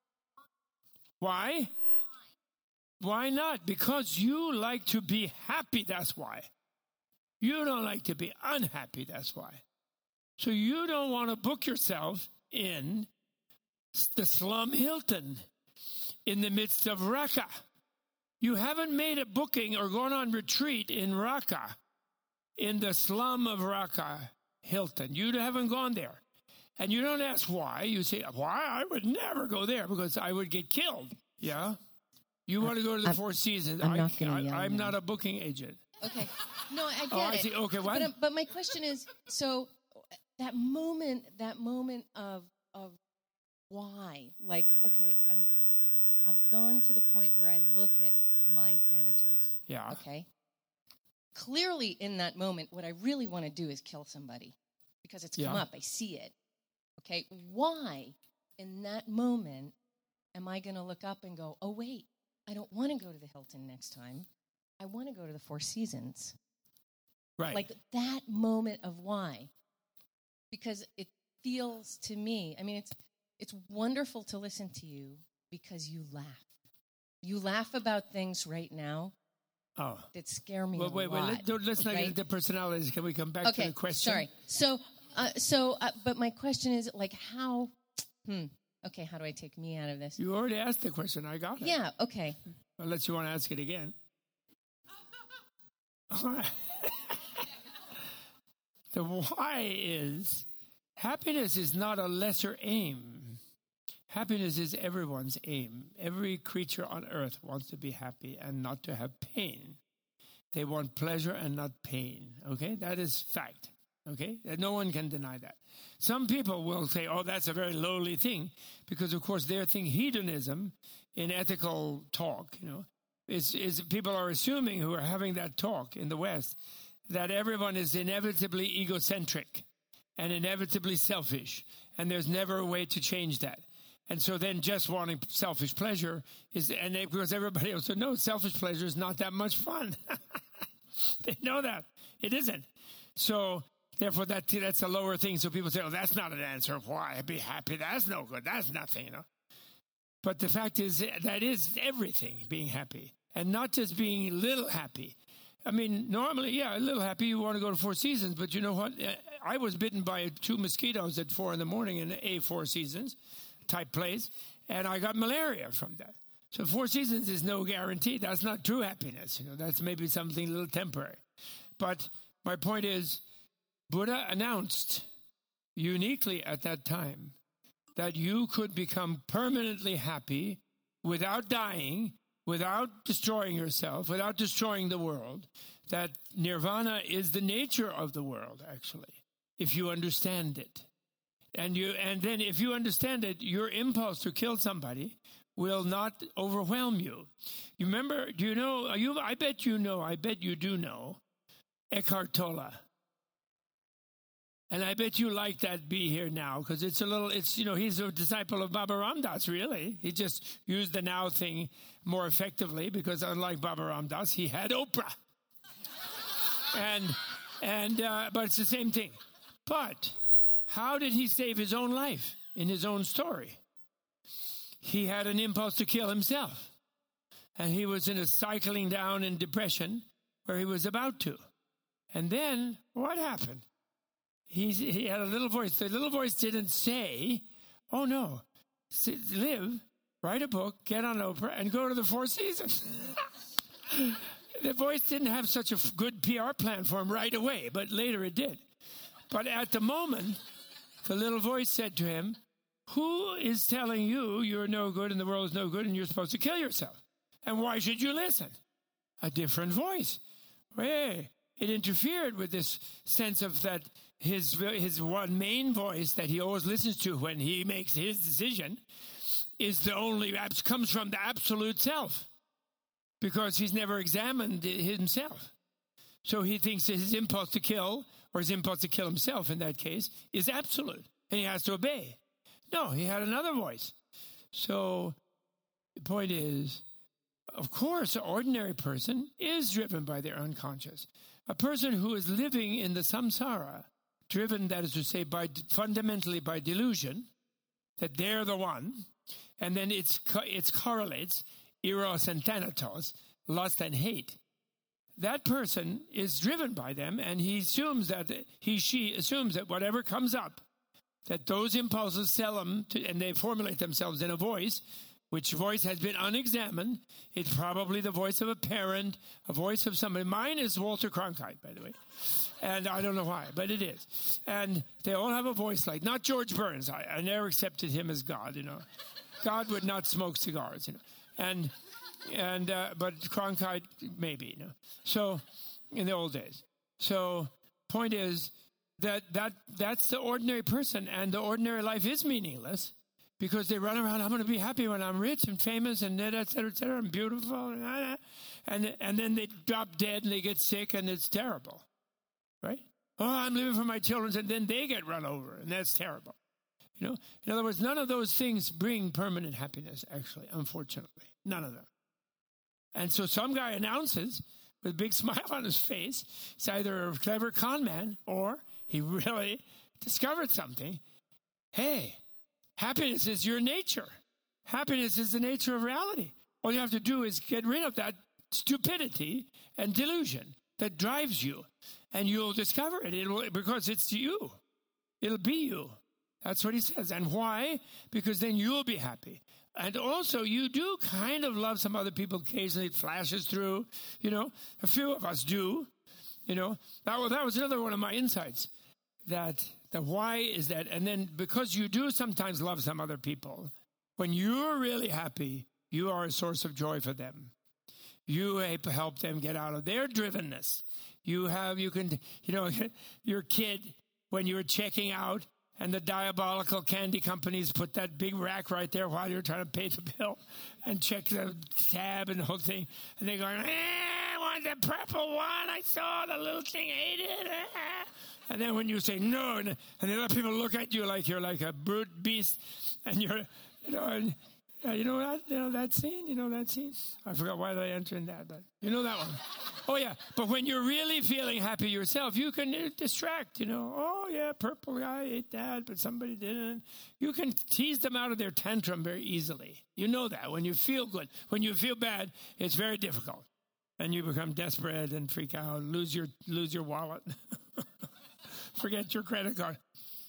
Why? Why not? Because you like to be happy, that's why. You don't like to be unhappy, that's why. So you don't want to book yourself in the slum Hilton in the midst of Raqqa. You haven't made a booking or gone on retreat in Raqqa, in the slum of Raqqa Hilton. You haven't gone there. And you don't ask why. You say, why? I would never go there because I would get killed. Yeah? You want to go to the Four Seasons. I'm not a booking agent. Okay. No, I get it. See. Okay, what? But my question is, so that moment of why? Like, okay, I've gone to the point where I look at my Thanatos. Yeah. Okay. Clearly, in that moment, what I really want to do is kill somebody because it's come up. I see it. Okay. Why, in that moment, am I going to look up and go, oh, wait, I don't want to go to the Hilton next time. I want to go to the Four Seasons. Right. Like that moment of why. Because it feels to me, I mean, it's wonderful to listen to you because you laugh. You laugh about things right now that scare me a lot. Wait, let's not get into personalities. Can we come back to the question? Sorry. But my question is, like, how... Okay, how do I take me out of this? You already asked the question. I got it. Yeah, okay. Unless you want to ask it again. The why is, happiness is not a lesser aim. Happiness is everyone's aim. Every creature on earth wants to be happy and not to have pain. They want pleasure and not pain. Okay? That is fact. Okay? No one can deny that. Some people will say, oh, that's a very lowly thing, because, of course, their thing, hedonism, in ethical talk, is people are assuming, who are having that talk in the West, that everyone is inevitably egocentric and inevitably selfish, and there's never a way to change that. And so then just wanting selfish pleasure because everybody else said, no, selfish pleasure is not that much fun. They know that. It isn't. So therefore, that's a lower thing. So people say, oh, that's not an answer. Why? Be happy. That's no good. That's nothing, But the fact is, that is everything, being happy. And not just being a little happy. I mean, normally, a little happy, you want to go to Four Seasons. But you know what? I was bitten by 2 mosquitoes at 4 a.m. in a Four Seasons type place. And I got malaria from that. So Four Seasons is no guarantee. That's not true happiness. That's maybe something a little temporary. But my point is, Buddha announced uniquely at that time that you could become permanently happy without dying, without destroying yourself, without destroying the world, that nirvana is the nature of the world, actually, if you understand it. And then if you understand it, your impulse to kill somebody will not overwhelm you. You remember, I bet you do know Eckhart Tolle. And I bet you like that Be Here Now, because he's a disciple of Baba Ram Dass, really. He just used the now thing more effectively, because unlike Baba Ram Dass, he had Oprah. But it's the same thing. But how did he save his own life in his own story? he had an impulse to kill himself. And he was in a cycling down in depression where he was about to. And then what happened? He had a little voice. The little voice didn't say, oh no, live, write a book, get on Oprah, and go to the Four Seasons. The voice didn't have such a good PR plan for him right away, but later it did. But at the moment, the little voice said to him, who is telling you you're no good and the world is no good and you're supposed to kill yourself? And why should you listen? A different voice. Hey, it interfered with this sense of that his one main voice that he always listens to when he makes his decision is the only, comes from the absolute self, because he's never examined himself. So he thinks that his impulse to kill, or his impulse to kill himself in that case, is absolute, and he has to obey. No, he had another voice. So the point is, of course, an ordinary person is driven by their unconscious. A person who is living in the samsara, driven, that is to say, fundamentally by delusion, that they're the one, and then it correlates, eros and thanatos, lust and hate. That person is driven by them, and she assumes that whatever comes up, that those impulses sell them, and they formulate themselves in a voice, which voice has been unexamined. It's probably the voice of a parent, a voice of somebody. Mine is Walter Cronkite, by the way. And I don't know why, but it is. And they all have a voice like, not George Burns. I never accepted him as God, God would not smoke cigars, but Cronkite, maybe, So, in the old days. So, point is that's the ordinary person, and the ordinary life is meaningless. Because they run around, I'm going to be happy when I'm rich and famous and et cetera, and beautiful. And then they drop dead and they get sick and it's terrible. Right? Oh, I'm living for my children, and then they get run over, and that's terrible. In other words, none of those things bring permanent happiness, actually, unfortunately. None of them. And so some guy announces with a big smile on his face, he's either a clever con man or he really discovered something. Hey, happiness is your nature. Happiness is the nature of reality. All you have to do is get rid of that stupidity and delusion that drives you, and you'll discover it. Because it's you. It'll be you. That's what he says. And why? Because then you'll be happy. And also, you do kind of love some other people. Occasionally it flashes through. A few of us do. That was another one of my insights. That the why is that, and then because you do sometimes love some other people, when you're really happy, you are a source of joy for them. You help them get out of their drivenness. Your kid, when you were checking out, and the diabolical candy companies put that big rack right there while you're trying to pay the bill and check the tab and the whole thing, and they're going, I want the purple one. I saw the little thing, ate it. And then when you say no, and the other people look at you like you're like a brute beast, and you're, that scene? I forgot why I entered that, but you know that one. Oh, yeah. But when you're really feeling happy yourself, you can distract, Oh, yeah, purple guy ate that, but somebody didn't. You can tease them out of their tantrum very easily. You know that when you feel good. When you feel bad, it's very difficult. And you become desperate and freak out, lose your wallet. Forget your credit card.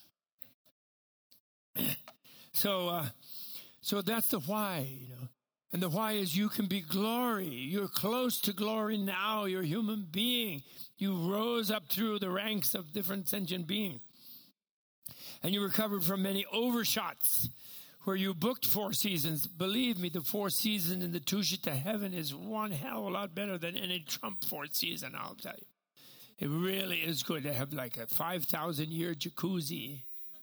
So that's the why, And the why is you can be glory. You're close to glory now. You're a human being. You rose up through the ranks of different sentient beings. And you recovered from many overshots where you booked 4 seasons. Believe me, the 4 seasons in the Tushita heaven is one hell of a lot better than any Trump 4th season, I'll tell you. It really is good. They have like a 5,000-year jacuzzi.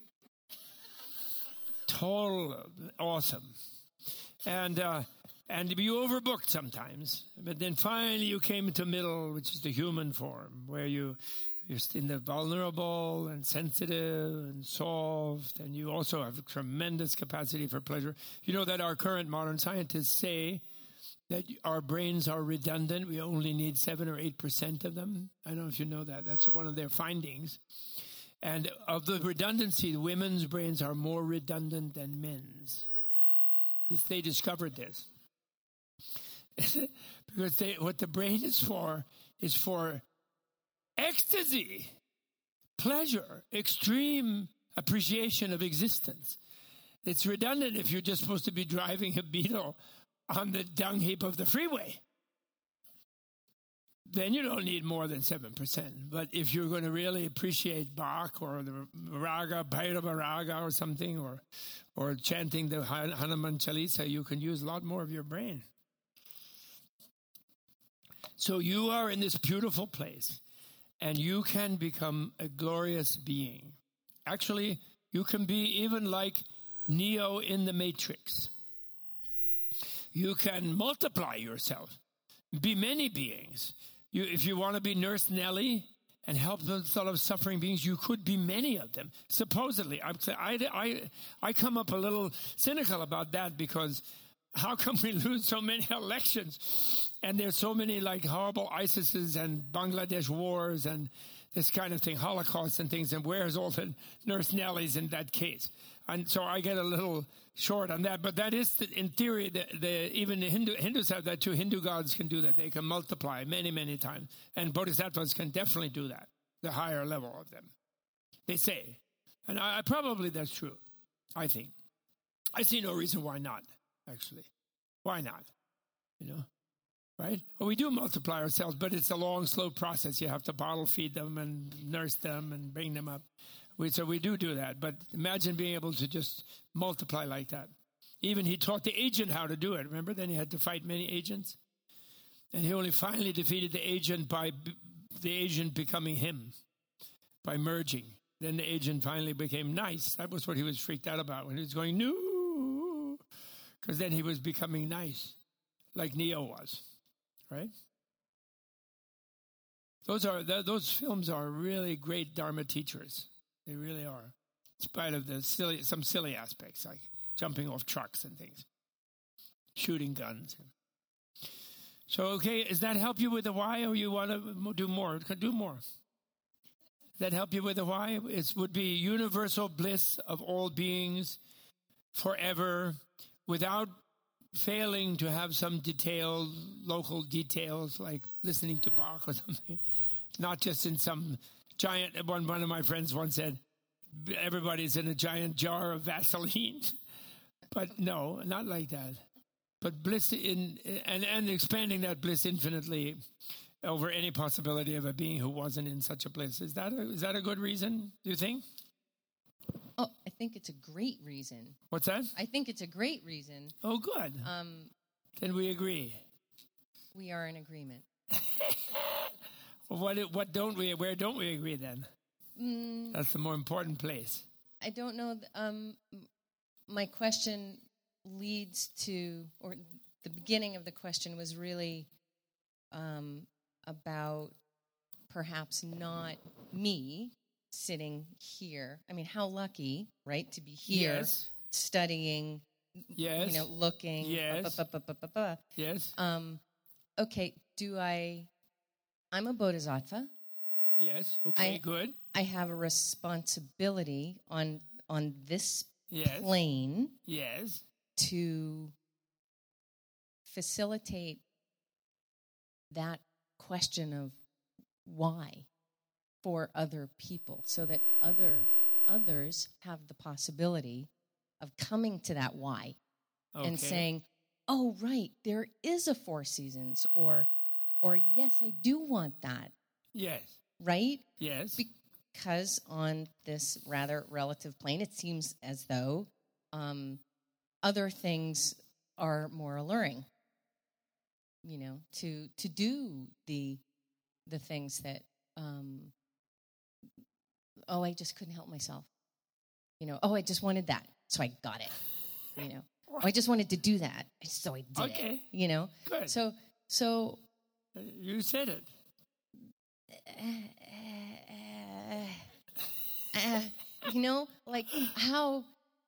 Total awesome. And you overbooked sometimes. But then finally you came into middle, which is the human form, where you're in the vulnerable and sensitive and soft, and you also have a tremendous capacity for pleasure. You know that our current modern scientists say that our brains are redundant. We only need 7 or 8% of them. I don't know if you know that. That's one of their findings. And of the redundancy, women's brains are more redundant than men's. They discovered this. Because what the brain is for ecstasy, pleasure, extreme appreciation of existence. It's redundant if you're just supposed to be driving a Beetle on the dung heap of the freeway. Then you don't need more than 7%. But if you're going to really appreciate Bach or the Raga, Bhairava Raga or something, or chanting the Hanuman Chalisa, you can use a lot more of your brain. So you are in this beautiful place, and you can become a glorious being. Actually, you can be even like Neo in the Matrix. You can multiply yourself, be many beings. If you want to be Nurse Nellie and help those sort of suffering beings, you could be many of them. Supposedly, I come up a little cynical about that, because how come we lose so many elections? And there's so many like horrible ISISes and Bangladesh wars and this kind of thing, Holocaust and things, and where's all the Nurse Nellies in that case? And so I get a little short on that. But that is, in theory, even the Hindus have that too. Hindu gods can do that. They can multiply many, many times. And bodhisattvas can definitely do that, the higher level of them. They say. And probably that's true, I think. I see no reason why not, actually. Why not? Right? Well, we do multiply ourselves, but it's a long, slow process. You have to bottle feed them and nurse them and bring them up. So we do that. But imagine being able to just multiply like that. Even he taught the agent how to do it. Remember? Then he had to fight many agents. And he only finally defeated the agent by the agent becoming him, by merging. Then the agent finally became nice. That was what he was freaked out about when he was going, no, because then he was becoming nice, like Neo was, right? Those films are really great Dharma teachers. They really are, in spite of some silly aspects, like jumping off trucks and things, shooting guns. So, okay, does that help you with the why, or you want to do more? Do more. Does that help you with the why? It would be universal bliss of all beings forever, without failing to have some local details, like listening to Bach or something. Not just in some giant, one of my friends once said, everybody's in a giant jar of Vaseline. But no, not like that. But bliss and expanding that bliss infinitely over any possibility of a being who wasn't in such a bliss. Is that a good reason, do you think? Oh, I think it's a great reason. What's that? I think it's a great reason. Oh, good. Then we agree. We are in agreement. Well, what don't we? Where don't we agree then? That's the more important place. I don't know. My question leads to, or the beginning of the question was really about perhaps not me sitting here. I mean, how lucky, right, to be here, yes, studying, yes, looking, yes, yes. Okay, I'm a bodhisattva. Yes, okay, good. I have a responsibility on this yes, plane, yes, to facilitate that question of why for other people, so that others have the possibility of coming to that why, okay, and saying, oh, right, there is a 4 seasons, or yes, I do want that. Yes. Right? Yes. Because on this rather relative plane, it seems as though other things are more alluring, to do the things that, I just couldn't help myself. I just wanted that, so I got it. I just wanted to do that, so I did it. Good. So you said it. Like how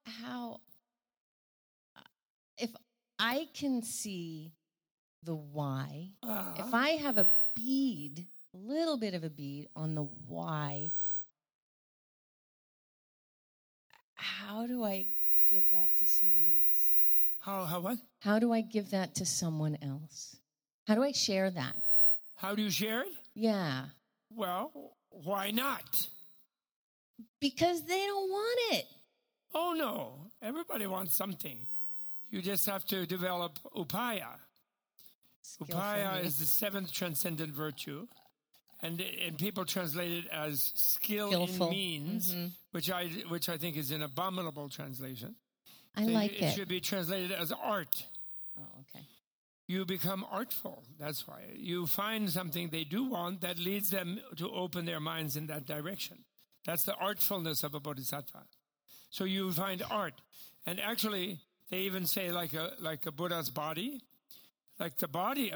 if I can see the why, if I have a little bit of a bead on the why, how do I give that to someone else? How what? How do I give that to someone else? How do I share that? How do you share it? Yeah. Well, why not? Because they don't want it. Oh, no. Everybody wants something. You just have to develop upaya. Upaya is the seventh transcendent virtue. And people translate it as skillful in means, which I think is an abominable translation. I like it. It should be translated as art. Oh, okay. You become artful. That's why. You find something they do want that leads them to open their minds in that direction. That's the artfulness of a bodhisattva. So you find art. And actually, they even say like a Buddha's body. Like the body,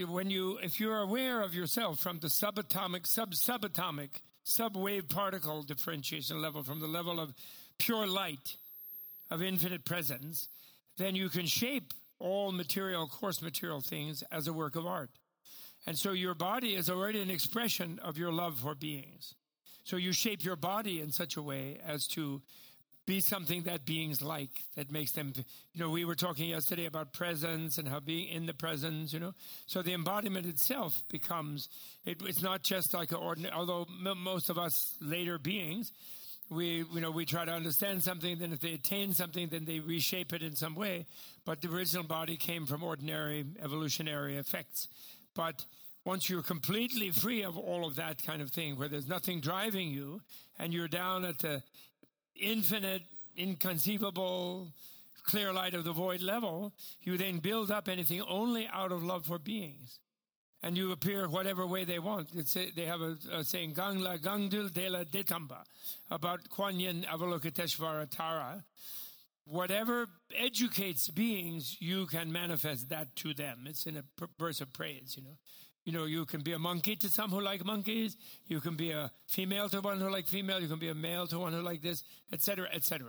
if you're aware of yourself from the subatomic, subatomic, sub-wave particle differentiation level, from the level of pure light, of infinite presence, then you can shape all material, coarse material things as a work of art. And so your body is already an expression of your love for beings. So you shape your body in such a way as to be something that beings like, that makes them, we were talking yesterday about presence and how being in the presence, So the embodiment itself becomes, it's not just like an ordinary, although most of us later beings, we try to understand something, then if they attain something, then they reshape it in some way. But the original body came from ordinary evolutionary effects. But once you're completely free of all of that kind of thing, where there's nothing driving you, and you're down at the infinite, inconceivable, clear light of the void level, you then build up anything only out of love for beings. And you appear whatever way they want. They have a saying, Gangla Gangdul Dela Detamba, about Kuan Yin Avalokiteshvara Tara. Whatever educates beings, you can manifest that to them. It's in a verse of praise, You can be a monkey to some who like monkeys. You can be a female to one who like female. You can be a male to one who like this, etc., etc.,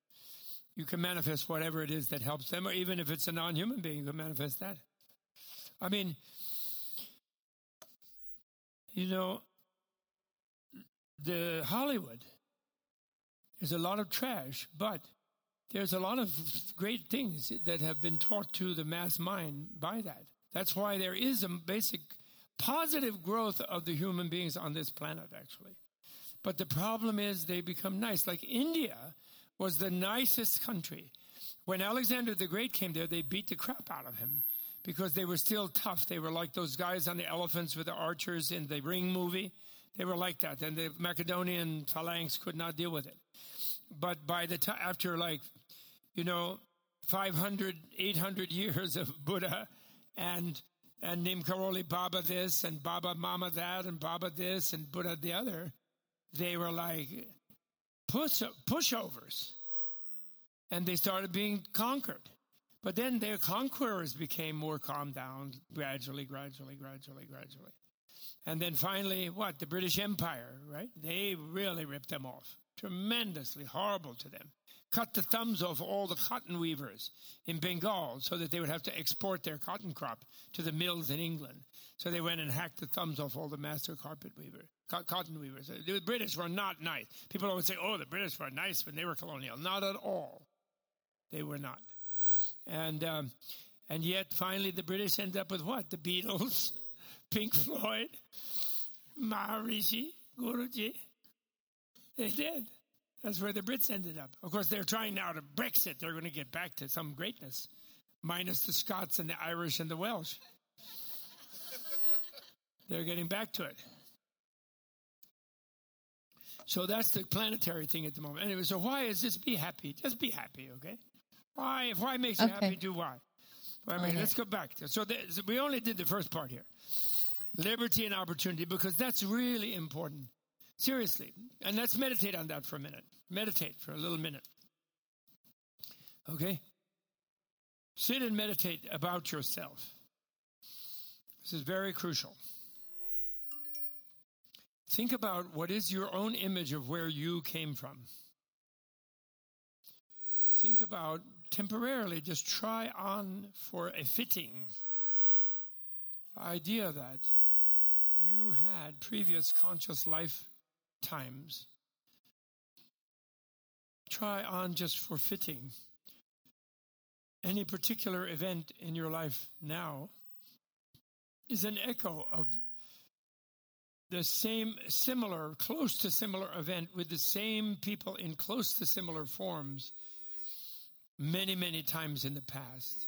You can manifest whatever it is that helps them, or even if it's a non-human being, you can manifest that. I mean, the Hollywood, there's a lot of trash, but there's a lot of great things that have been taught to the mass mind by that. That's why there is a basic positive growth of the human beings on this planet, actually. But the problem is they become nice. Like India was the nicest country. When Alexander the Great came there, they beat the crap out of him because they were still tough. They were like those guys on the elephants with the archers in the Ring movie. They were like that. And the Macedonian phalanx could not deal with it. But by the time, after 500, 800 years of Buddha and Nimkaroli Baba this and Baba Mama that and Baba this and Buddha the other, they were like pushovers. And they started being conquered. But then their conquerors became more calmed down gradually. And then finally, the British Empire, right? They really ripped them off. Tremendously horrible to them. Cut the thumbs off all the cotton weavers in Bengal so that they would have to export their cotton crop to the mills in England. So they went and hacked the thumbs off all the master cotton weavers. The British were not nice. People always say, the British were nice when they were colonial. Not at all. They were not. And yet finally the British end up with what? The Beatles, Pink Floyd, Maharishi, Guruji. They did. That's where the Brits ended up. Of course, they're trying now to Brexit. They're going to get back to some greatness, minus the Scots and the Irish and the Welsh. They're getting back to it. So that's the planetary thing at the moment. Anyway, so why is this be happy? Just be happy, okay? Why makes you happy, do why. Well, let's go back. So we only did the first part here. Liberty and opportunity, because that's really important. Seriously. And let's meditate on that for a minute. Meditate for a little minute. Okay? Sit and meditate about yourself. This is very crucial. Think about what is your own image of where you came from. Think about temporarily, just try on for a fitting the idea that you had previous conscious lifetimes. Try on just for fitting any particular event in your life now is an echo of the same similar, close to similar event with the same people in close to similar forms many, many times in the past.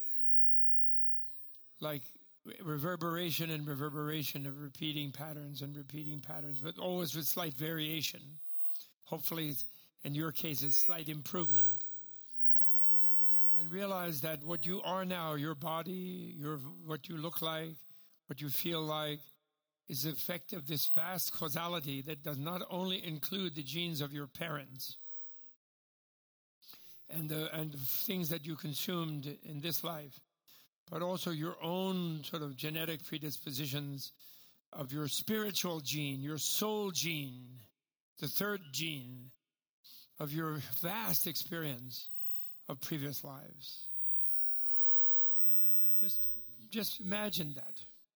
Like reverberation and reverberation of repeating patterns, but always with slight variation. Hopefully, in your case, it's slight improvement. And realize that what you are now, your body, what you look like, what you feel like, is the effect of this vast causality that does not only include the genes of your parents and the things that you consumed in this life, but also your own sort of genetic predispositions of your spiritual gene, your soul gene, the third gene of your vast experience of previous lives. Just imagine that.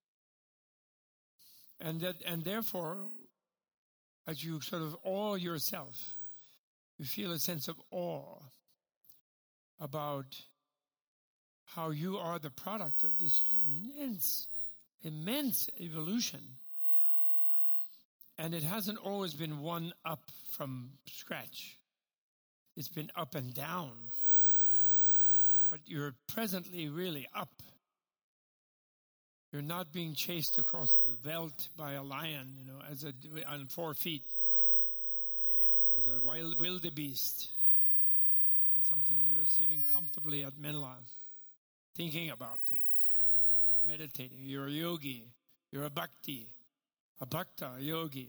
And therefore, as you sort of awe yourself, you feel a sense of awe about how you are the product of this immense evolution. And it hasn't always been one up from scratch. It's been up and down. But you're presently really up. You're not being chased across the veldt by a lion, on 4 feet, as a wildebeest or something. You're sitting comfortably at Menla, thinking about things, meditating. You're a yogi. You're a bhakti, a bhakta, a yogi.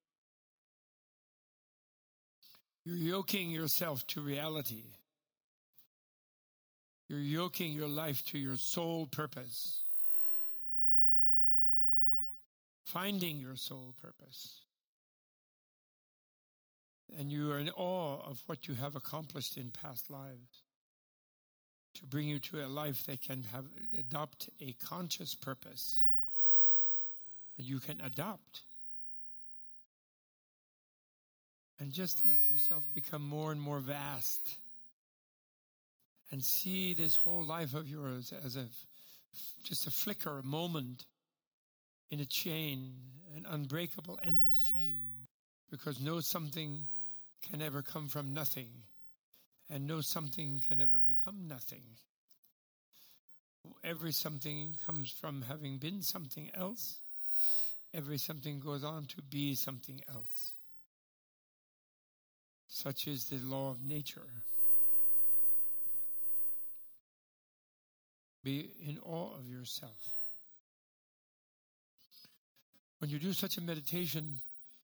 You're yoking yourself to reality. You're yoking your life to your soul purpose. Finding your soul purpose. And you are in awe of what you have accomplished in past lives to bring you to a life that can adopt a conscious purpose. And you can adopt. And just let yourself become more and more vast. And see this whole life of yours as just a flicker, a moment in a chain, an unbreakable, endless chain. Because no something can ever come from nothing. And no something can ever become nothing. Every something comes from having been something else. Every something goes on to be something else. Such is the law of nature. Be in awe of yourself. When you do such a meditation,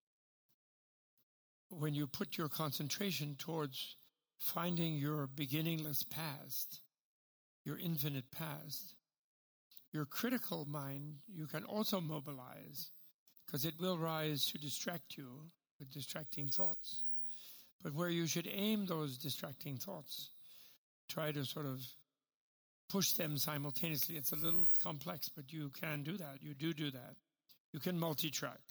when you put your concentration towards finding your beginningless past, your infinite past, your critical mind you can also mobilize, because it will rise to distract you with distracting thoughts. But where you should aim those distracting thoughts, try to sort of push them simultaneously. It's a little complex, but you can do that. You do that. You can multi-track.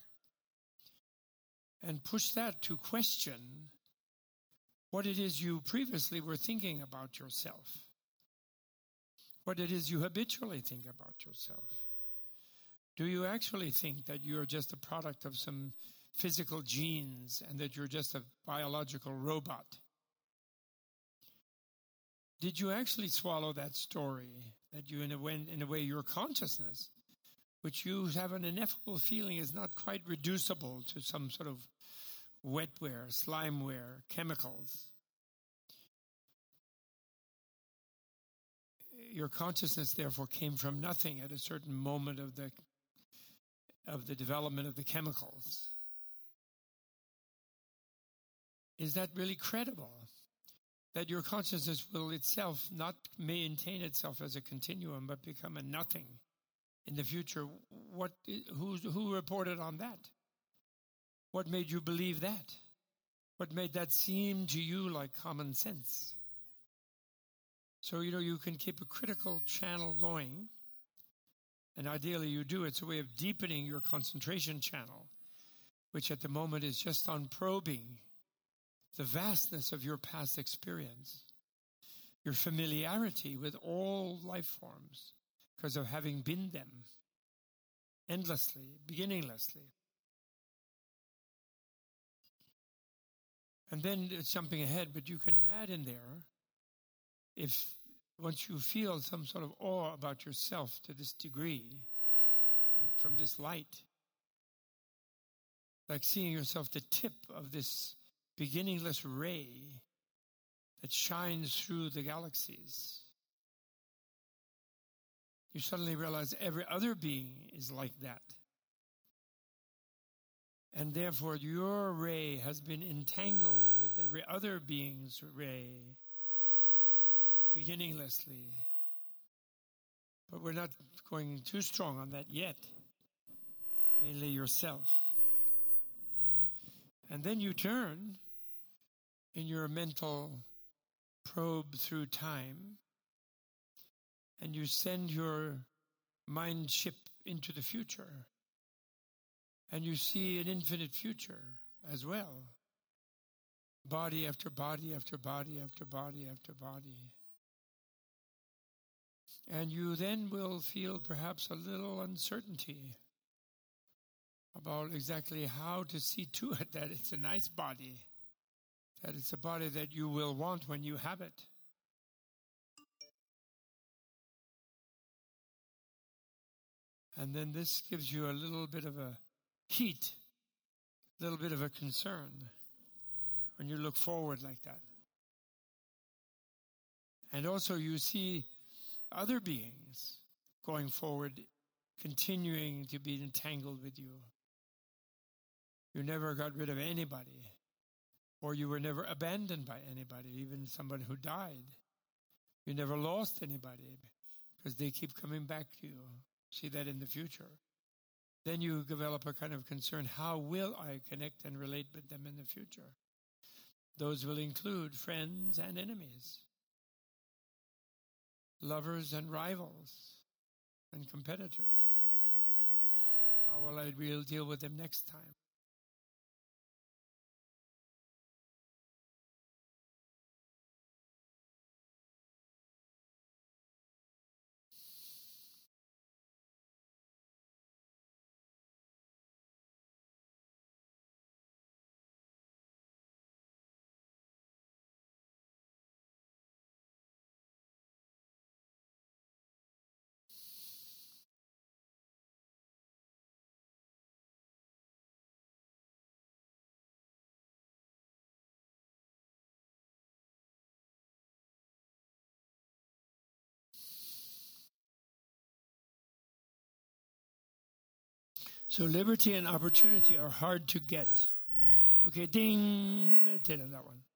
And push that to question what it is you previously were thinking about yourself. What it is you habitually think about yourself. Do you actually think that you're just a product of some physical genes and that you're just a biological robot? Did you actually swallow that story that you, in a way, your consciousness, which you have an ineffable feeling is not quite reducible to some sort of wetware, slimeware, chemicals? Your consciousness, therefore, came from nothing at a certain moment of the development of the chemicals. Is that really credible? That your consciousness will itself not maintain itself as a continuum, but become a nothing in the future? Who reported on that? What made you believe that? What made that seem to you like common sense? So, you can keep a critical channel going, and ideally you do. It's a way of deepening your concentration channel, which at the moment is just on probing the vastness of your past experience, your familiarity with all life forms because of having been them endlessly, beginninglessly. And then it's jumping ahead, but you can add in there, if once you feel some sort of awe about yourself to this degree, and from this light, like seeing yourself the tip of this beginningless ray that shines through the galaxies, you suddenly realize every other being is like that. And therefore your ray has been entangled with every other being's ray, beginninglessly. But we're not going too strong on that yet. Mainly yourself. And then you turn in your mental probe through time, and you send your mind ship into the future. And you see an infinite future as well. Body after body after body after body after body. And you then will feel perhaps a little uncertainty about exactly how to see to it that it's a nice body, that it's a body that you will want when you have it. And then this gives you a little bit of a heat, a little bit of a concern when you look forward like that. And also you see other beings going forward, continuing to be entangled with you. You never got rid of anybody, or you were never abandoned by anybody, even somebody who died. You never lost anybody because they keep coming back to you. See that in the future. Then you develop a kind of concern, how will I connect and relate with them in the future? Those will include friends and enemies, lovers and rivals, and competitors. How will I deal with them next time? So liberty and opportunity are hard to get. Okay, ding, we meditate on that one.